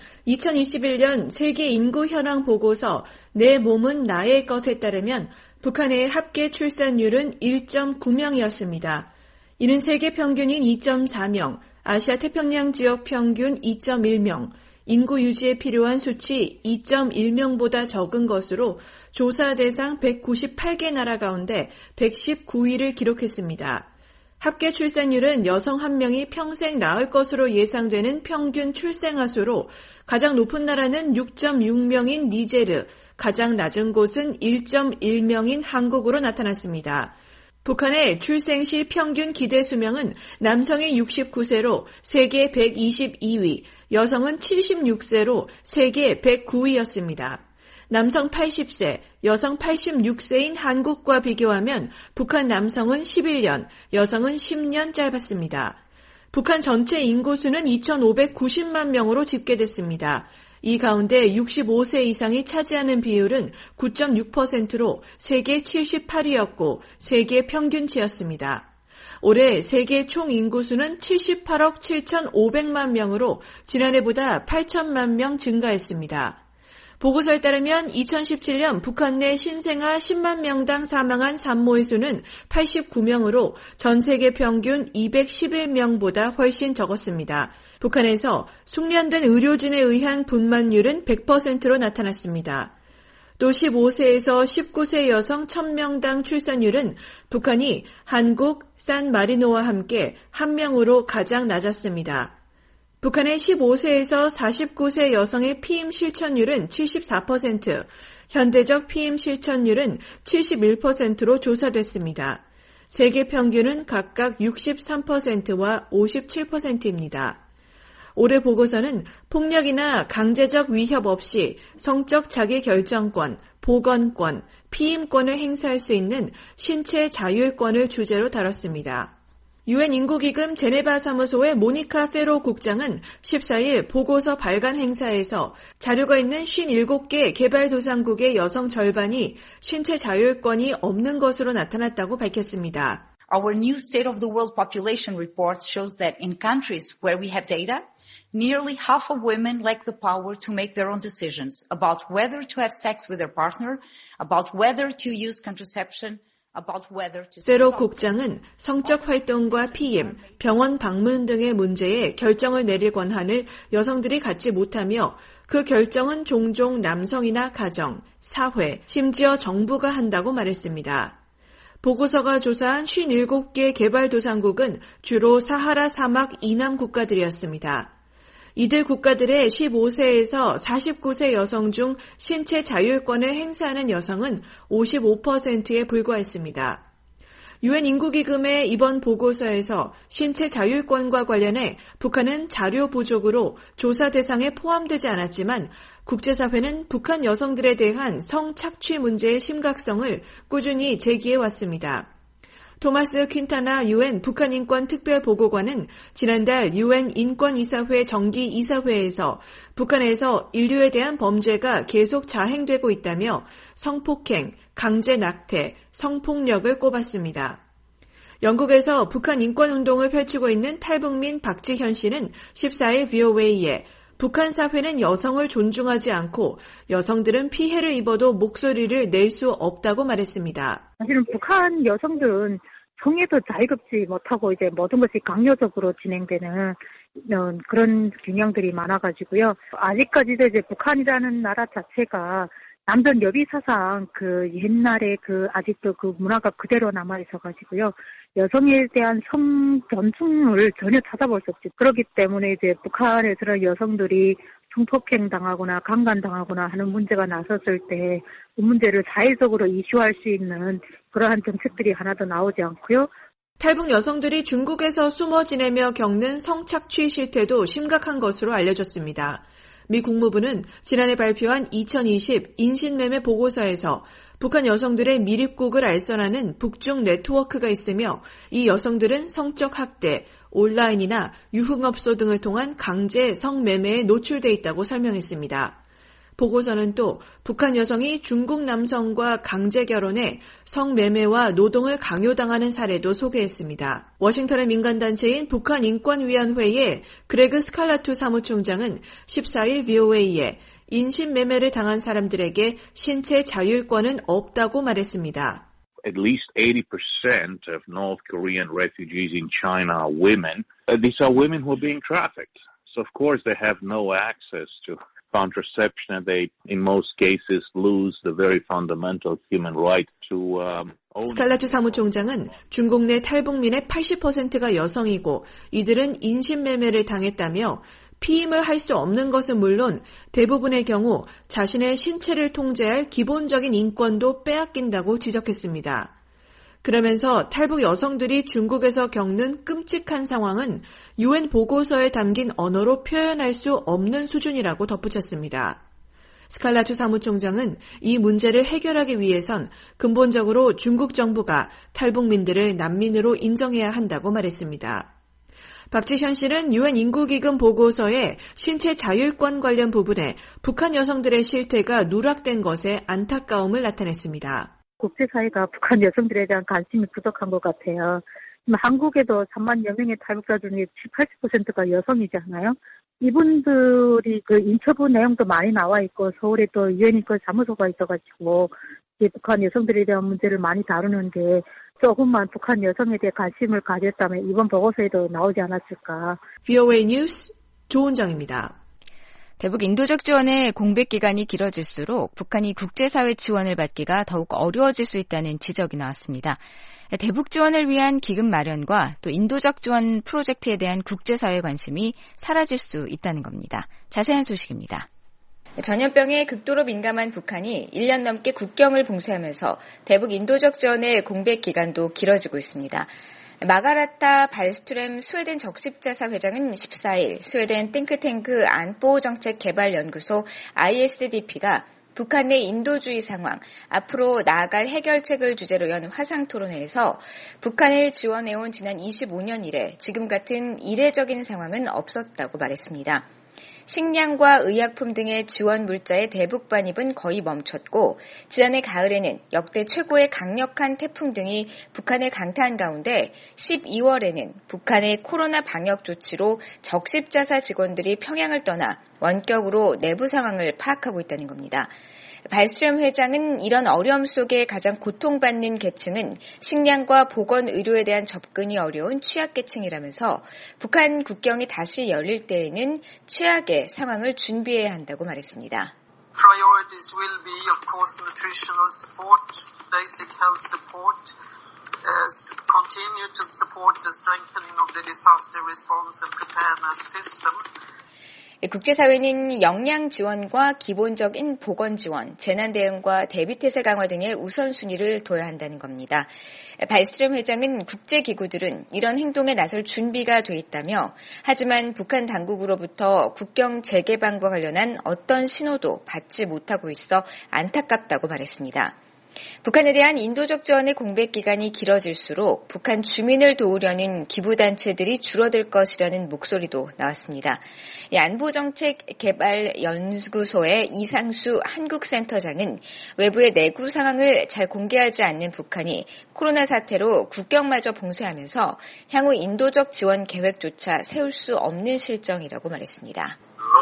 이천이십일년 세계 인구 현황 보고서 내 몸은 나의 것에 따르면 북한의 합계 출산율은 일 점 구 명이었습니다. 이는 세계 평균인 이 점 사 명, 아시아 태평양 지역 평균 이 점 일 명, 인구 유지에 필요한 수치 이 점 일 명보다 적은 것으로 조사 대상 백구십팔 개 나라 가운데 백십구 위를 기록했습니다. 합계 출산율은 여성 한 명이 평생 낳을 것으로 예상되는 평균 출생아 수로 가장 높은 나라는 육 점 육 명인 니제르, 가장 낮은 곳은 일 점 일 명인 한국으로 나타났습니다. 북한의 출생 시 평균 기대 수명은 남성이 육십구 세로 세계 백이십이 위, 여성은 칠십육 세로 세계 백구 위였습니다. 남성 팔십 세, 여성 팔십육 세인 한국과 비교하면 북한 남성은 십일 년, 여성은 십 년 짧았습니다. 북한 전체 인구수는 이천오백구십만 명으로 집계됐습니다. 이 가운데 육십오 세 이상이 차지하는 비율은 구 점 육 퍼센트로 세계 칠십팔 위였고 세계 평균치였습니다. 올해 세계 총 인구수는 칠십팔억 칠천오백만 명으로 지난해보다 팔천만 명 증가했습니다. 보고서에 따르면 이천십칠년 북한 내 신생아 십만 명당 사망한 산모의 수는 팔십구 명으로 전 세계 평균 이백십일 명보다 훨씬 적었습니다. 북한에서 숙련된 의료진에 의한 분만율은 백 퍼센트로 나타났습니다. 또 십오 세에서 십구 세 여성 천 명당 출산율은 북한이 한국, 산마리노와 함께 한 명으로 가장 낮았습니다. 북한의 십오 세에서 사십구 세 여성의 피임 실천율은 칠십사 퍼센트, 현대적 피임 실천율은 칠십일 퍼센트로 조사됐습니다. 세계 평균은 각각 육십삼 퍼센트와 오십칠 퍼센트입니다. 올해 보고서는 폭력이나 강제적 위협 없이 성적 자기결정권, 보건권, 피임권을 행사할 수 있는 신체 자율권을 주제로 다뤘습니다. 유엔 인구기금 제네바 사무소의 모니카 페로 국장은 십사일 보고서 발간 행사에서 자료가 있는 오십칠 개 개발도상국의 여성 절반이 신체 자율권이 없는 것으로 나타났다고 밝혔습니다. Our new State of the World Population Report shows that in countries where we have data, nearly half of women lack the power to make their own decisions about whether to have sex with their partner, about whether to use contraception, about whether to... 세로 국장은 성적 활동과 피임, 병원 방문 등의 문제에 결정을 내릴 권한을 여성들이 갖지 못하며 그 결정은 종종 남성이나 가정, 사회, 심지어 정부가 한다고 말했습니다. 보고서가 조사한 오십칠 개 개발도상국은 주로 사하라 사막 이남 국가들이었습니다. 이들 국가들의 십오 세에서 사십구 세 여성 중 신체 자율권을 행사하는 여성은 오십오 퍼센트에 불과했습니다. 유엔 인구기금의 이번 보고서에서 신체 자율권과 관련해 북한은 자료 부족으로 조사 대상에 포함되지 않았지만 국제사회는 북한 여성들에 대한 성착취 문제의 심각성을 꾸준히 제기해왔습니다. 토마스 퀸타나 유엔 북한인권특별보고관은 지난달 유엔 인권이사회 정기이사회에서 북한에서 인류에 대한 범죄가 계속 자행되고 있다며 성폭행, 강제낙태, 성폭력을 꼽았습니다. 영국에서 북한 인권운동을 펼치고 있는 탈북민 박지현 씨는 십사 일 브이오에이에 북한 사회는 여성을 존중하지 않고 여성들은 피해를 입어도 목소리를 낼 수 없다고 말했습니다. 사실은 북한 여성들은 성에도 자유롭지 못하고 이제 모든 것이 강요적으로 진행되는 그런 경향들이 많아가지고요. 아직까지도 이제 북한이라는 나라 자체가 남전 여비 사상 그 옛날에 그 아직도 그 문화가 그대로 남아 있어가지고요. 여성에 대한 성 존중을 전혀 찾아볼 수 없지. 그렇기 때문에 이제 북한에서 여성들이 성폭행 당하거나 강간 당하거나 하는 문제가 나섰을 때 그 문제를 사회적으로 이슈할 수 있는 그러한 정책들이 하나도 나오지 않고요. 탈북 여성들이 중국에서 숨어 지내며 겪는 성착취 실태도 심각한 것으로 알려졌습니다. 미 국무부는 지난해 발표한 이천이십 인신매매 보고서에서 북한 여성들의 미립국을 알선하는 북중 네트워크가 있으며 이 여성들은 성적 학대, 온라인이나 유흥업소 등을 통한 강제 성매매에 노출돼 있다고 설명했습니다. 보고서는 또 북한 여성이 중국 남성과 강제 결혼해 성매매와 노동을 강요당하는 사례도 소개했습니다. 워싱턴의 민간단체인 북한인권위원회의 그레그 스칼라투 사무총장은 십사 일 브이오에이에 인신매매를 당한 사람들에게 신체 자율권은 없다고 말했습니다. At least eighty percent of North Korean refugees in China are women. These are women who are being trafficked. So of course they have no access to contraception and they, in most cases, lose the very fundamental human right to um, own. 스칼라투 사무총장은 중국 내 탈북민의 팔십 퍼센트가 여성이고 이들은 인신매매를 당했다며 피임을 할 수 없는 것은 물론 대부분의 경우 자신의 신체를 통제할 기본적인 인권도 빼앗긴다고 지적했습니다. 그러면서 탈북 여성들이 중국에서 겪는 끔찍한 상황은 유엔 보고서에 담긴 언어로 표현할 수 없는 수준이라고 덧붙였습니다. 스칼라투 사무총장은 이 문제를 해결하기 위해선 근본적으로 중국 정부가 탈북민들을 난민으로 인정해야 한다고 말했습니다. 박지현 씨는 유엔 인구기금 보고서에 신체 자율권 관련 부분에 북한 여성들의 실태가 누락된 것에 안타까움을 나타냈습니다. 국제사회가 북한 여성들에 대한 관심이 부족한 것 같아요. 한국에도 삼만여 명의 탈북자 중에 칠십, 팔십 퍼센트가 여성이잖아요. 이분들이 그 인터뷰 내용도 많이 나와 있고 서울에 또 유엔 인권 사무소가 있어가지고 북한 여성들에 대한 문제를 많이 다루는데 조금만 북한 여성에 대해 관심을 가졌다면 이번 보고서에도 나오지 않았을까. 브이오에이 뉴스 조은정입니다. 대북 인도적 지원의 공백 기간이 길어질수록 북한이 국제사회 지원을 받기가 더욱 어려워질 수 있다는 지적이 나왔습니다. 대북 지원을 위한 기금 마련과 또 인도적 지원 프로젝트에 대한 국제사회 관심이 사라질 수 있다는 겁니다. 자세한 소식입니다. 전염병에 극도로 민감한 북한이 일 년 넘게 국경을 봉쇄하면서 대북 인도적 지원의 공백 기간도 길어지고 있습니다. 마가라타 발스트렘 스웨덴 적십자사 회장은 십사 일 스웨덴 띵크탱크 안보정책개발연구소 아이에스디피가 북한 내 인도주의 상황, 앞으로 나아갈 해결책을 주제로 연 화상토론회에서 북한을 지원해온 지난 이십오 년 이래 지금 같은 이례적인 상황은 없었다고 말했습니다. 식량과 의약품 등의 지원 물자의 대북 반입은 거의 멈췄고 지난해 가을에는 역대 최고의 강력한 태풍 등이 북한을 강타한 가운데 십이월에는 북한의 코로나 방역 조치로 적십자사 직원들이 평양을 떠나 원격으로 내부 상황을 파악하고 있다는 겁니다. 발수렴 회장은 이런 어려움 속에 가장 고통받는 계층은 식량과 보건 의료에 대한 접근이 어려운 취약계층이라면서 북한 국경이 다시 열릴 때에는 최악의 상황을 준비해야 한다고 말했습니다. Priorities will be, of course, nutritional support, basic health support, uh, continue to support the strengthening of the disaster response and preparedness system. 국제사회는 역량 지원과 기본적인 보건 지원, 재난 대응과 대비태세 강화 등의 우선순위를 둬야 한다는 겁니다. 발스트롬 회장은 국제기구들은 이런 행동에 나설 준비가 돼 있다며 하지만 북한 당국으로부터 국경 재개방과 관련한 어떤 신호도 받지 못하고 있어 안타깝다고 말했습니다. 북한에 대한 인도적 지원의 공백 기간이 길어질수록 북한 주민을 도우려는 기부단체들이 줄어들 것이라는 목소리도 나왔습니다. 안보정책개발연구소의 이상수 한국센터장은 외부의 내구 상황을 잘 공개하지 않는 북한이 코로나 사태로 국경마저 봉쇄하면서 향후 인도적 지원 계획조차 세울 수 없는 실정이라고 말했습니다.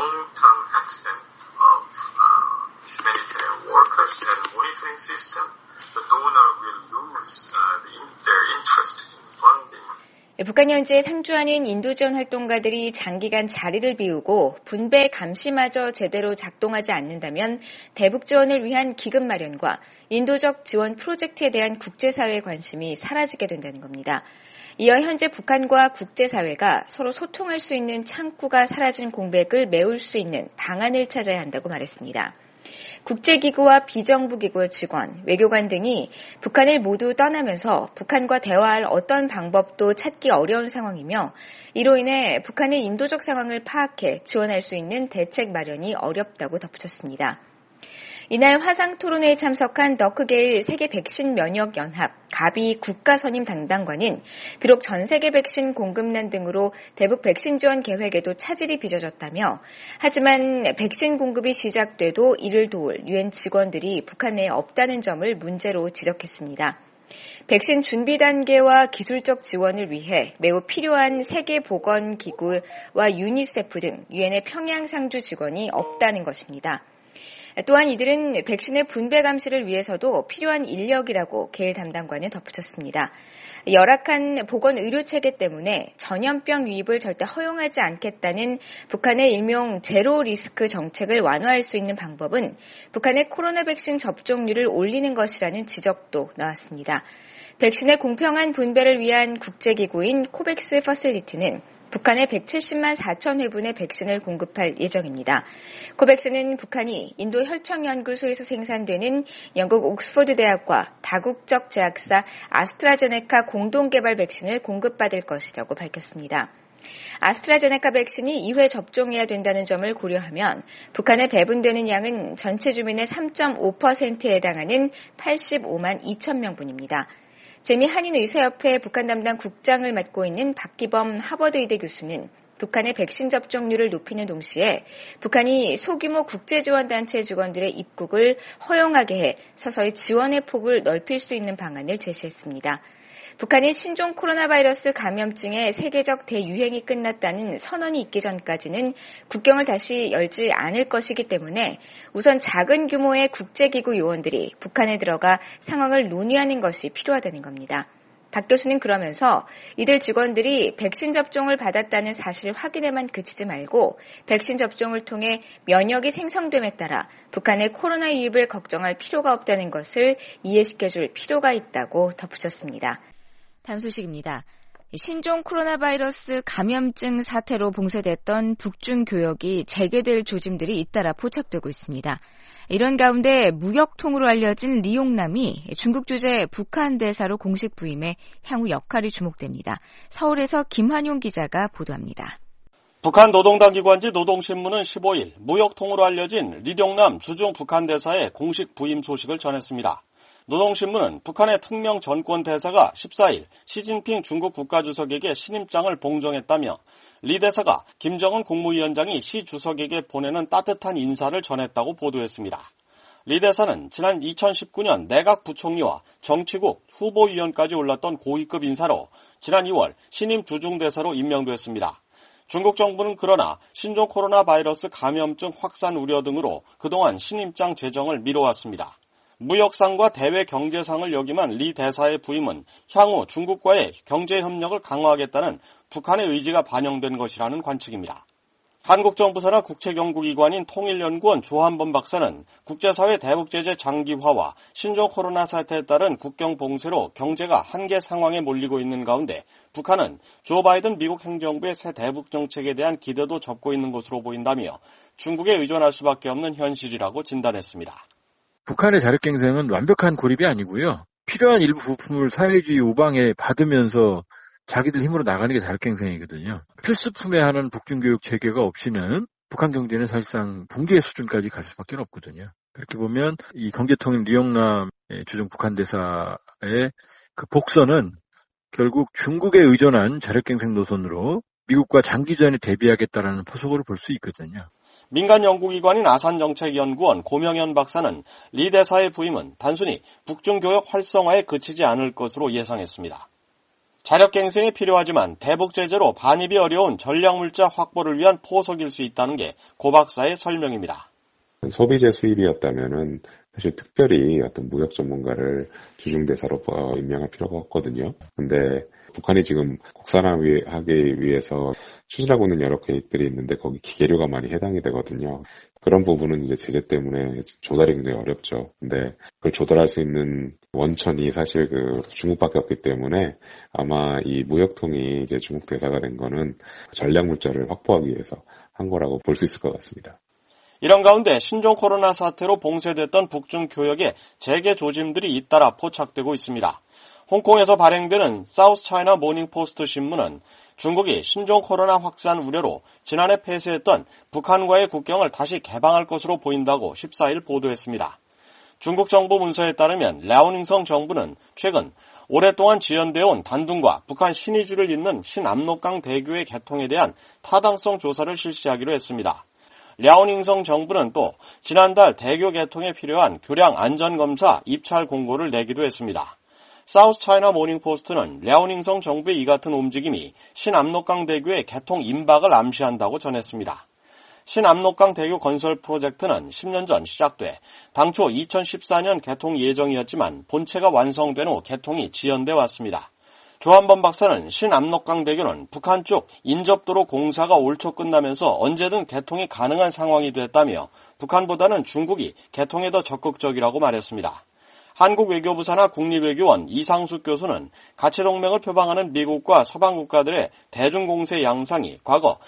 Workers and monitoring system, the donor will lose uh, the, their interest in funding. 북한이 현재 상주하는 인도 지원 활동가들이 장기간 자리를 비우고 분배 감시마저 제대로 작동하지 않는다면 대북 지원을 위한 기금 마련과 인도적 지원 프로젝트에 대한 국제사회의 관심이 사라지게 된다는 겁니다. 이어 현재 북한과 국제사회가 서로 소통할 수 있는 창구가 사라진 공백을 메울 수 있는 방안을 찾아야 한다고 말했습니다. 국제기구와 비정부기구의 직원, 외교관 등이 북한을 모두 떠나면서 북한과 대화할 어떤 방법도 찾기 어려운 상황이며 이로 인해 북한의 인도적 상황을 파악해 지원할 수 있는 대책 마련이 어렵다고 덧붙였습니다. 이날 화상토론회에 참석한 더크게일 세계 백신 면역 연합 가비 국가선임 담당관은 비록 전 세계 백신 공급난 등으로 대북 백신 지원 계획에도 차질이 빚어졌다며 하지만 백신 공급이 시작돼도 이를 도울 유엔 직원들이 북한 내에 없다는 점을 문제로 지적했습니다. 백신 준비 단계와 기술적 지원을 위해 매우 필요한 세계보건기구와 유니세프 등 유엔의 평양 상주 직원이 없다는 것입니다. 또한 이들은 백신의 분배 감시를 위해서도 필요한 인력이라고 게일 담당관은 덧붙였습니다. 열악한 보건 의료 체계 때문에 전염병 유입을 절대 허용하지 않겠다는 북한의 일명 제로 리스크 정책을 완화할 수 있는 방법은 북한의 코로나 백신 접종률을 올리는 것이라는 지적도 나왔습니다. 백신의 공평한 분배를 위한 국제기구인 코백스 퍼실리티는 북한에 백칠십만 사천 회분의 백신을 공급할 예정입니다. 코백스는 북한이 인도 혈청연구소에서 생산되는 영국 옥스퍼드 대학과 다국적 제약사 아스트라제네카 공동개발 백신을 공급받을 것이라고 밝혔습니다. 아스트라제네카 백신이 이 회 접종해야 된다는 점을 고려하면 북한에 배분되는 양은 전체 주민의 삼 점 오 퍼센트에 해당하는 팔십오만 이천 명분입니다. 재미 한인의사협회 북한 담당 국장을 맡고 있는 박기범 하버드의대 교수는 북한의 백신 접종률을 높이는 동시에 북한이 소규모 국제지원단체 직원들의 입국을 허용하게 해 서서히 지원의 폭을 넓힐 수 있는 방안을 제시했습니다. 북한이 신종 코로나 바이러스 감염증의 세계적 대유행이 끝났다는 선언이 있기 전까지는 국경을 다시 열지 않을 것이기 때문에 우선 작은 규모의 국제기구 요원들이 북한에 들어가 상황을 논의하는 것이 필요하다는 겁니다. 박 교수는 그러면서 이들 직원들이 백신 접종을 받았다는 사실을 확인에만 그치지 말고 백신 접종을 통해 면역이 생성됨에 따라 북한의 코로나 유입을 걱정할 필요가 없다는 것을 이해시켜줄 필요가 있다고 덧붙였습니다. 다음 소식입니다. 신종 코로나 바이러스 감염증 사태로 봉쇄됐던 북중 교역이 재개될 조짐들이 잇따라 포착되고 있습니다. 이런 가운데 무역통으로 알려진 리용남이 중국 주재 북한 대사로 공식 부임해 향후 역할이 주목됩니다. 서울에서 김환용 기자가 보도합니다. 북한 노동당기관지 노동신문은 십오일 무역통으로 알려진 리용남 주중 북한 대사의 공식 부임 소식을 전했습니다. 노동신문은 북한의 특명 전권 대사가 십사일 시진핑 중국 국가주석에게 신임장을 봉정했다며 리 대사가 김정은 국무위원장이 시 주석에게 보내는 따뜻한 인사를 전했다고 보도했습니다. 리 대사는 지난 이천십구년 내각 부총리와 정치국 후보위원까지 올랐던 고위급 인사로 지난 이월 신임 주중대사로 임명됐습니다. 중국 정부는 그러나 신종 코로나 바이러스 감염증 확산 우려 등으로 그동안 신임장 제정을 미뤄왔습니다. 무역상과 대외 경제상을 역임한 리 대사의 부임은 향후 중국과의 경제협력을 강화하겠다는 북한의 의지가 반영된 것이라는 관측입니다. 한국 정부 산하 국책연구기관인 통일연구원 조한범 박사는 국제사회 대북제재 장기화와 신종 코로나 사태에 따른 국경 봉쇄로 경제가 한계 상황에 몰리고 있는 가운데 북한은 조 바이든 미국 행정부의 새 대북 정책에 대한 기대도 접고 있는 것으로 보인다며 중국에 의존할 수밖에 없는 현실이라고 진단했습니다. 북한의 자력갱생은 완벽한 고립이 아니고요. 필요한 일부 부품을 사회주의 우방에 받으면서 자기들 힘으로 나가는 게 자력갱생이거든요. 필수품에 하는 북중교육 체계가 없이는 북한 경제는 사실상 붕괴 수준까지 갈 수밖에 없거든요. 그렇게 보면 이 경제통일 리영남 주중 북한 대사의 그 복선은 결국 중국에 의존한 자력갱생 노선으로 미국과 장기전에 대비하겠다라는 포석으로 볼 수 있거든요. 민간 연구기관인 아산정책연구원 고명현 박사는 리 대사의 부임은 단순히 북중교역 활성화에 그치지 않을 것으로 예상했습니다. 자력갱생이 필요하지만 대북제재로 반입이 어려운 전략물자 확보를 위한 포석일 수 있다는 게 고 박사의 설명입니다. 소비재 수입이었다면은 사실 특별히 어떤 무역 전문가를 주중대사로 임명할 필요가 없거든요. 근데 북한이 지금 국산화하기 위해서 추진하고 있는 여러 계획들이 있는데 거기 기계료가 많이 해당이 되거든요. 그런 부분은 이제 제재 때문에 조달이 굉장히 어렵죠. 근데 그걸 조달할 수 있는 원천이 사실 그 중국밖에 없기 때문에 아마 이 무역통이 이제 중국 대사가 된 거는 전략 물자를 확보하기 위해서 한 거라고 볼 수 있을 것 같습니다. 이런 가운데 신종 코로나 사태로 봉쇄됐던 북중 교역의 재개 조짐들이 잇따라 포착되고 있습니다. 홍콩에서 발행되는 사우스 차이나 모닝포스트 신문은 중국이 신종 코로나 확산 우려로 지난해 폐쇄했던 북한과의 국경을 다시 개방할 것으로 보인다고 십사일 보도했습니다. 중국 정부 문서에 따르면 랴오닝성 정부는 최근 오랫동안 지연되어온 단둥과 북한 신의주를 잇는 신압록강 대교의 개통에 대한 타당성 조사를 실시하기로 했습니다. 랴오닝성 정부는 또 지난달 대교 개통에 필요한 교량 안전검사 입찰 공고를 내기도 했습니다. 사우스 차이나 모닝포스트는 랴오닝성 정부의 이 같은 움직임이 신압록강 대교의 개통 임박을 암시한다고 전했습니다. 신압록강 대교 건설 프로젝트는 십 년 전 시작돼 당초 이천십사년 개통 예정이었지만 본체가 완성된 후 개통이 지연돼 왔습니다. 조한범 박사는 신압록강 대교는 북한 쪽 인접도로 공사가 올 초 끝나면서 언제든 개통이 가능한 상황이 됐다며 북한보다는 중국이 개통에 더 적극적이라고 말했습니다. 한국 외교부 산하 국립외교원 이상숙 교수는 가치동맹을 표방하는 미국과 서방 국가들의 대중공세 양상이 과거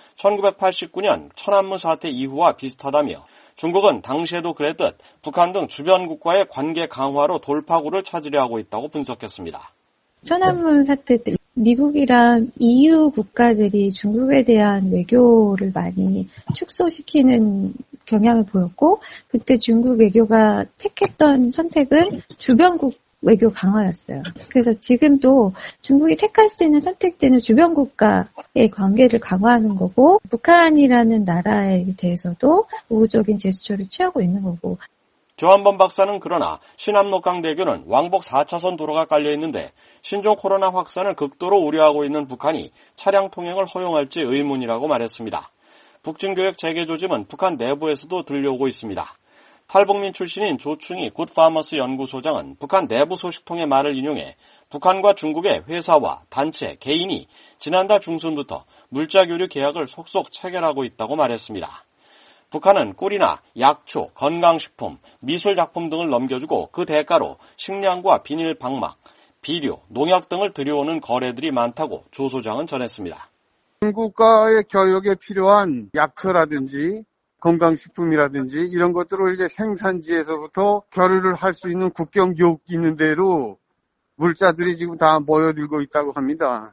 천구백팔십구년 천안문 사태 이후와 비슷하다며 중국은 당시에도 그랬듯 북한 등 주변국과의 관계 강화로 돌파구를 찾으려 하고 있다고 분석했습니다. 천안문 사태 때 미국이랑 이유 국가들이 중국에 대한 외교를 많이 축소시키는 경향을 보였고 그때 중국 외교가 택했던 선택은 주변국 외교 강화였어요. 그래서 지금도 중국이 택할 수 있는 선택지는 주변국가의 관계를 강화하는 거고 북한이라는 나라에 대해서도 우호적인 제스처를 취하고 있는 거고 조한범 박사는 그러나 신압록강 대교는 왕복 사 차선 도로가 깔려있는데 신종 코로나 확산을 극도로 우려하고 있는 북한이 차량 통행을 허용할지 의문이라고 말했습니다. 북중교역 재개 조짐은 북한 내부에서도 들려오고 있습니다. 탈북민 출신인 조충희 굿파머스 연구소장은 북한 내부 소식통의 말을 인용해 북한과 중국의 회사와 단체, 개인이 지난달 중순부터 물자교류 계약을 속속 체결하고 있다고 말했습니다. 북한은 꿀이나 약초, 건강식품, 미술작품 등을 넘겨주고 그 대가로 식량과 비닐 방막, 비료, 농약 등을 들여오는 거래들이 많다고 조 소장은 전했습니다. 중국과의 교역에 필요한 약초라든지 건강식품이라든지 이런 것들을 이제 생산지에서부터 교류를 할 수 있는 국경교육 있는 대로 물자들이 지금 다 모여들고 있다고 합니다.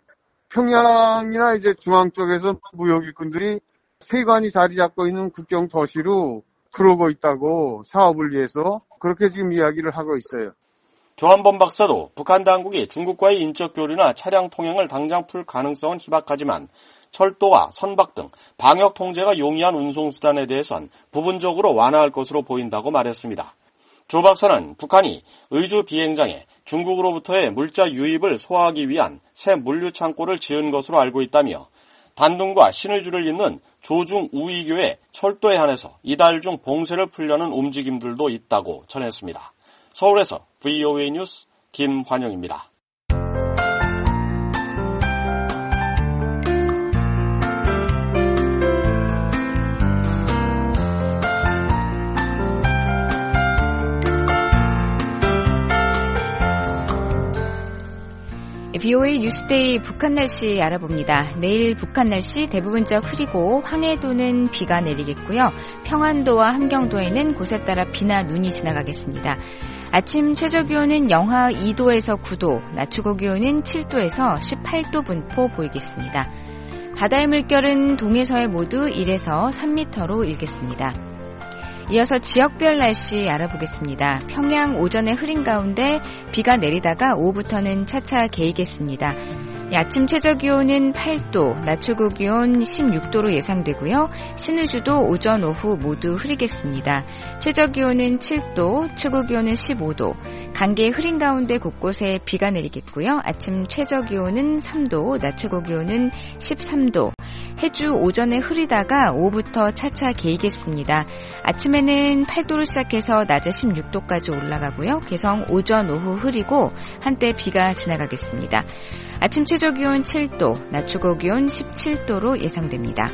평양이나 이제 중앙 쪽에서 무역일꾼들이 세관이 자리 잡고 있는 국경 도시로 들어오고 있다고 사업을 위해서 그렇게 지금 이야기를 하고 있어요. 조한범 박사도 북한 당국이 중국과의 인적 교류나 차량 통행을 당장 풀 가능성은 희박하지만 철도와 선박 등 방역 통제가 용이한 운송수단에 대해선 부분적으로 완화할 것으로 보인다고 말했습니다. 조 박사는 북한이 의주 비행장에 중국으로부터의 물자 유입을 소화하기 위한 새 물류 창고를 지은 것으로 알고 있다며 단둥과 신의주를 잇는 조중 우이교의 철도에 한해서 이달 중 봉쇄를 풀려는 움직임들도 있다고 전했습니다. 서울에서 브이오에이 뉴스 김환영입니다. 브이오에이 뉴스데이 북한 날씨 알아봅니다. 내일 북한 날씨 대부분적 흐리고 황해도는 비가 내리겠고요. 평안도와 함경도에는 곳에 따라 비나 눈이 지나가겠습니다. 아침 최저기온은 영하 이 도에서 구 도, 낮 최고기온은 칠 도에서 십팔 도 분포 보이겠습니다. 바다의 물결은 동해서해 모두 일에서 삼 미터로 일겠습니다. 이어서 지역별 날씨 알아보겠습니다. 평양 오전에 흐린 가운데 비가 내리다가 오후부터는 차차 개이겠습니다. 아침 최저기온은 팔 도, 낮 최고기온 십육 도로 예상되고요. 신의주도 오전 오후 모두 흐리겠습니다. 최저기온은 칠 도, 최고기온은 십오 도, 강계 흐린 가운데 곳곳에 비가 내리겠고요. 아침 최저기온은 삼 도, 낮 최고기온은 십삼 도, 해주 오전에 흐리다가 오후부터 차차 개이겠습니다. 아침에는 팔 도로 시작해서 낮에 십육 도까지 올라가고요. 개성 오전 오후 흐리고 한때 비가 지나가겠습니다. 아침 최저기온 칠 도, 낮 최고기온 십칠 도로 예상됩니다.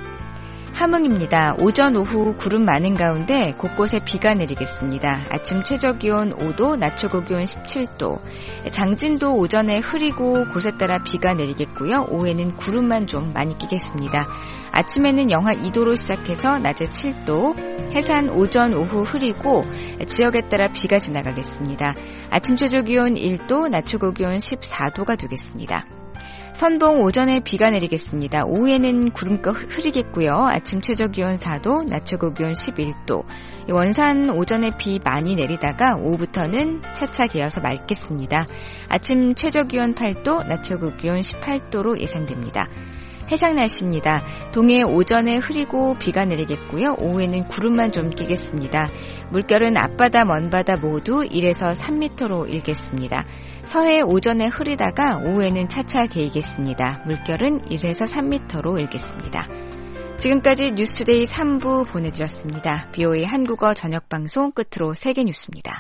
함흥입니다. 오전 오후 구름 많은 가운데 곳곳에 비가 내리겠습니다. 아침 최저기온 오 도, 낮 최고기온 십칠 도. 장진도 오전에 흐리고 곳에 따라 비가 내리겠고요. 오후에는 구름만 좀 많이 끼겠습니다. 아침에는 영하 이 도로 시작해서 낮에 칠 도, 해산 오전 오후 흐리고 지역에 따라 비가 지나가겠습니다. 아침 최저기온 일 도, 낮 최고기온 십사 도가 되겠습니다. 선봉 오전에 비가 내리겠습니다. 오후에는 구름껏 흐리겠고요. 아침 최저기온 사 도, 낮 최고기온 십일 도. 원산 오전에 비 많이 내리다가 오후부터는 차차 개어서 맑겠습니다. 아침 최저기온 팔 도, 낮 최고기온 십팔 도로 예상됩니다. 해상 날씨입니다. 동해 오전에 흐리고 비가 내리겠고요. 오후에는 구름만 좀 끼겠습니다. 물결은 앞바다, 먼바다 모두 일에서 삼 미터로 일겠습니다. 서해 오전에 흐리다가 오후에는 차차 개이겠습니다. 물결은 일에서 삼 미터로 일겠습니다. 지금까지 뉴스데이 삼 부 보내드렸습니다. 브이오에이 한국어 저녁방송 끝으로 세계 뉴스입니다.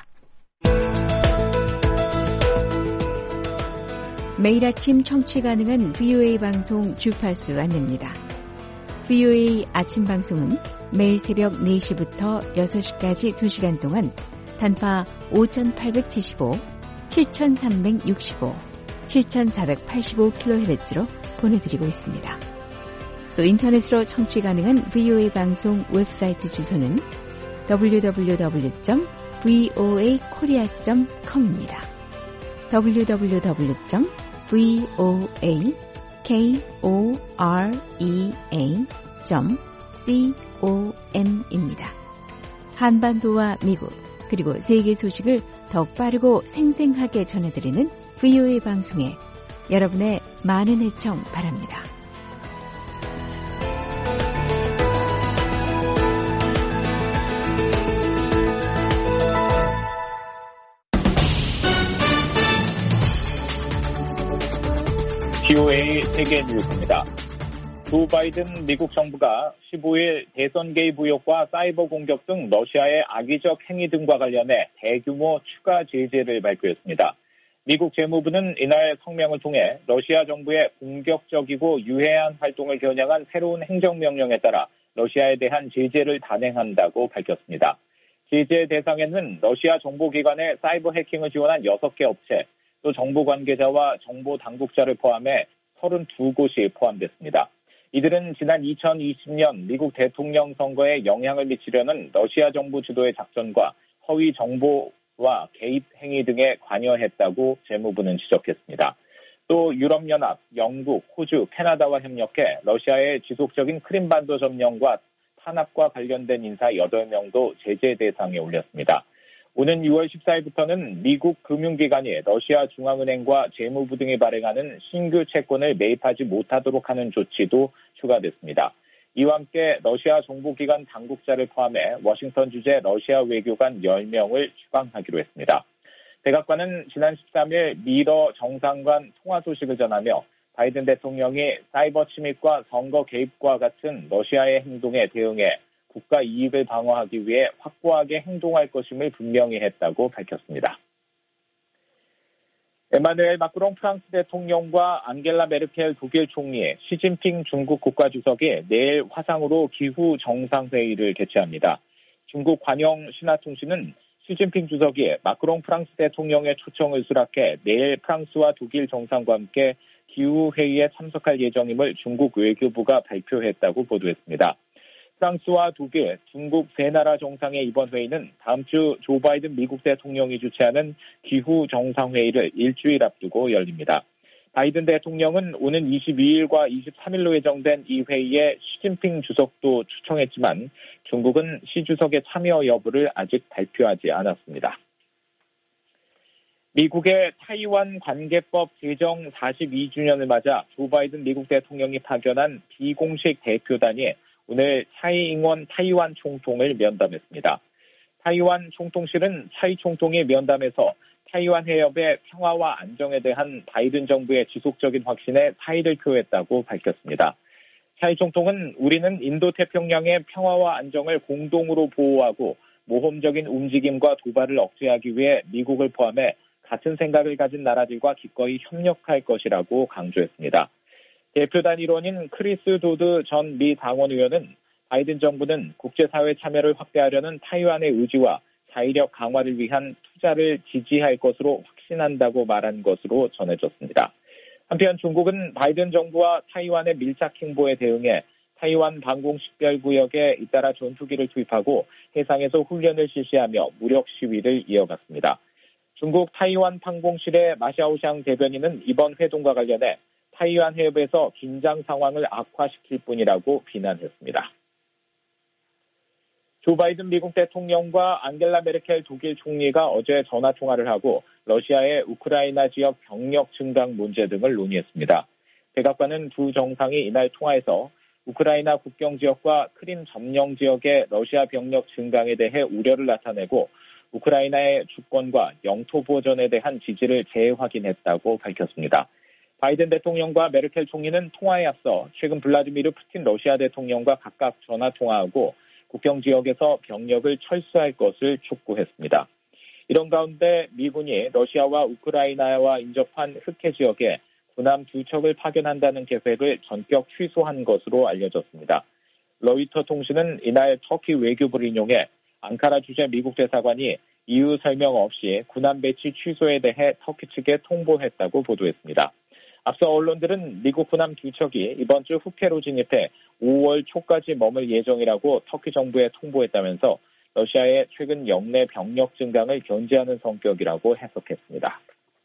매일 아침 청취 가능한 브이오에이 방송 주파수 안내입니다. 브이오에이 아침 방송은 매일 새벽 네 시부터 여섯 시까지 두 시간 동안 단파 오천팔백칠십오, 칠천삼백육십오, 칠천사백팔십오 킬로헤르츠로 보내드리고 있습니다. 또 인터넷으로 청취 가능한 브이오에이 방송 웹사이트 주소는 더블유 더블유 더블유 점 브이오에이 코리아 점 컴입니다. 더블유 더블유 더블유 점 브이오에이 코리아 점 컴입니다. 한반도와 미국 그리고 세계 소식을 더 빠르고 생생하게 전해드리는 브이오에이 방송에 여러분의 많은 애청 바랍니다. 브이오에이 세계 뉴스입니다. 조 바이든 미국 정부가 십오 일 대선 개입 의혹과 사이버 공격 등 러시아의 악의적 행위 등과 관련해 대규모 추가 제재를 발표했습니다. 미국 재무부는 이날 성명을 통해 러시아 정부의 공격적이고 유해한 활동을 겨냥한 새로운 행정명령에 따라 러시아에 대한 제재를 단행한다고 밝혔습니다. 제재 대상에는 러시아 정보기관의 사이버 해킹을 지원한 여섯 개 업체, 또 정보 관계자와 정보 당국자를 포함해 서른두 곳이 포함됐습니다. 이들은 지난 이천이십 년 미국 대통령 선거에 영향을 미치려는 러시아 정부 주도의 작전과 허위 정보와 개입 행위 등에 관여했다고 재무부는 지적했습니다. 또 유럽연합, 영국, 호주, 캐나다와 협력해 러시아의 지속적인 크림반도 점령과 탄압과 관련된 인사 여덟 명도 제재 대상에 올렸습니다. 오는 유월 십사일부터는 미국 금융기관이 러시아 중앙은행과 재무부 등이 발행하는 신규 채권을 매입하지 못하도록 하는 조치도 추가됐습니다. 이와 함께 러시아 정보기관 당국자를 포함해 워싱턴 주재 러시아 외교관 열 명을 추방하기로 했습니다. 백악관은 지난 십삼일 미러 정상간 통화 소식을 전하며 바이든 대통령이 사이버 침입과 선거 개입과 같은 러시아의 행동에 대응해 국가 이익을 방어하기 위해 확고하게 행동할 것임을 분명히 했다고 밝혔습니다. 에마누엘 마크롱 프랑스 대통령과 앙겔라 메르켈 독일 총리, 시진핑 중국 국가주석이 내일 화상으로 기후 정상회의를 개최합니다. 중국 관영 신화통신은 시진핑 주석이 마크롱 프랑스 대통령의 초청을 수락해 내일 프랑스와 독일 정상과 함께 기후회의에 참석할 예정임을 중국 외교부가 발표했다고 보도했습니다. 프랑스와 독일, 중국 세 나라 정상의 이번 회의는 다음 주 조 바이든 미국 대통령이 주최하는 기후 정상회의를 일주일 앞두고 열립니다. 바이든 대통령은 오는 이십이일과 이십삼일로 예정된 이 회의에 시진핑 주석도 초청했지만 중국은 시 주석의 참여 여부를 아직 발표하지 않았습니다. 미국의 타이완 관계법 제정 사십이 주년을 맞아 조 바이든 미국 대통령이 파견한 비공식 대표단이 오늘 차이 잉원 타이완 총통을 면담했습니다. 타이완 총통실은 차이 총통이 면담에서 타이완 해협의 평화와 안정에 대한 바이든 정부의 지속적인 확신에 사의를 표했다고 밝혔습니다. 차이 총통은 우리는 인도태평양의 평화와 안정을 공동으로 보호하고 모험적인 움직임과 도발을 억제하기 위해 미국을 포함해 같은 생각을 가진 나라들과 기꺼이 협력할 것이라고 강조했습니다. 대표단 일원인 크리스 도드 전 미 당원 의원은 바이든 정부는 국제사회 참여를 확대하려는 타이완의 의지와 자위력 강화를 위한 투자를 지지할 것으로 확신한다고 말한 것으로 전해졌습니다. 한편 중국은 바이든 정부와 타이완의 밀착 행보에 대응해 타이완 방공 식별구역에 잇따라 전투기를 투입하고 해상에서 훈련을 실시하며 무력 시위를 이어갔습니다. 중국 타이완 방공실의 마샤오샹 대변인은 이번 회동과 관련해 타이완 해협에서 긴장 상황을 악화시킬 뿐이라고 비난했습니다. 조 바이든 미국 대통령과 앙겔라 메르켈 독일 총리가 어제 전화통화를 하고 러시아의 우크라이나 지역 병력 증강 문제 등을 논의했습니다. 백악관은 두 정상이 이날 통화에서 우크라이나 국경 지역과 크림 점령 지역의 러시아 병력 증강에 대해 우려를 나타내고 우크라이나의 주권과 영토 보전에 대한 지지를 재확인했다고 밝혔습니다. 바이든 대통령과 메르켈 총리는 통화에 앞서 최근 블라디미르 푸틴 러시아 대통령과 각각 전화통화하고 국경 지역에서 병력을 철수할 것을 촉구했습니다. 이런 가운데 미군이 러시아와 우크라이나와 인접한 흑해 지역에 군함 두 척을 파견한다는 계획을 전격 취소한 것으로 알려졌습니다. 로이터 통신은 이날 터키 외교부를 인용해 앙카라 주재 미국 대사관이 이유 설명 없이 군함 배치 취소에 대해 터키 측에 통보했다고 보도했습니다. 앞서 언론들은 미국 군함 두 척이 이번 주 흑해로 진입해 오월 초까지 머물 예정이라고 터키 정부에 통보했다면서 러시아의 최근 영내 병력 증강을 견제하는 성격이라고 해석했습니다.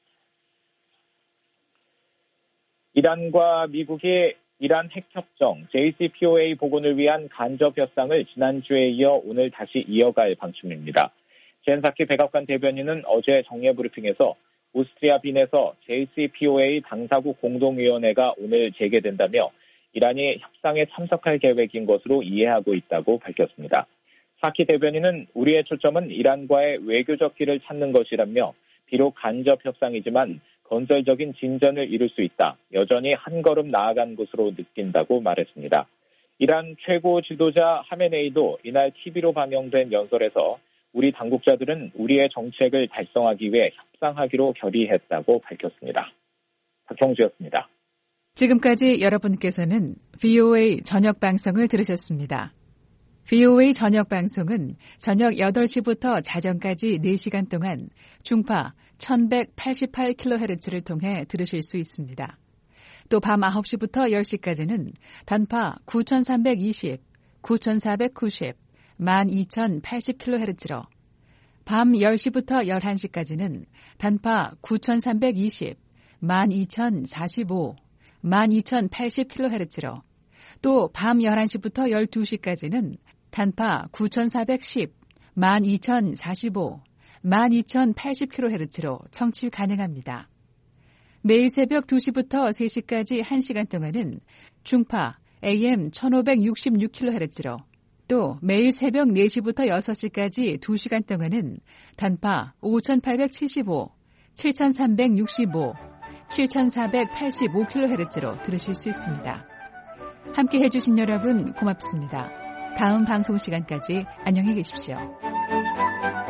이란과 미국이 이란 핵협정 제이씨피오에이 복원을 위한 간접 협상을 지난주에 이어 오늘 다시 이어갈 방침입니다. 젠사키 백악관 대변인은 어제 정례 브리핑에서 오스트리아 빈에서 제이씨피오에이 당사국 공동위원회가 오늘 재개된다며 이란이 협상에 참석할 계획인 것으로 이해하고 있다고 밝혔습니다. 사키 대변인은 우리의 초점은 이란과의 외교적 길을 찾는 것이라며 비록 간접 협상이지만 건설적인 진전을 이룰 수 있다. 여전히 한 걸음 나아간 것으로 느낀다고 말했습니다. 이란 최고 지도자 하메네이도 이날 티비로 방영된 연설에서 우리 당국자들은 우리의 정책을 달성하기 위해 협상하기로 결의했다고 밝혔습니다. 박형주였습니다. 지금까지 여러분께서는 브이오에이 저녁 방송을 들으셨습니다. 브이오에이 저녁 방송은 저녁 여덟 시부터 자정까지 네 시간 동안 중파 천백팔십팔 킬로헤르츠를 통해 들으실 수 있습니다. 또 밤 아홉 시부터 열 시까지는 단파 구천삼백이십, 구천사백구십, 만 이천팔십 킬로헤르츠로 밤 열 시부터 열한 시까지는 단파 구천삼백이십, 만 이천사십오, 만 이천팔십 킬로헤르츠로 또 밤 열한 시부터 열두 시까지는 단파 구천사백십, 만 이천사십오, 만 이천팔십 킬로헤르츠로 청취 가능합니다. 매일 새벽 두 시부터 세 시까지 한 시간 동안은 중파 에이엠 천오백육십육 킬로헤르츠로 또 매일 새벽 네 시부터 여섯 시까지 두 시간 동안은 단파 오천팔백칠십오, 칠천삼백육십오, 칠천사백팔십오 킬로헤르츠로 들으실 수 있습니다. 함께 해주신 여러분 고맙습니다. 다음 방송 시간까지 안녕히 계십시오.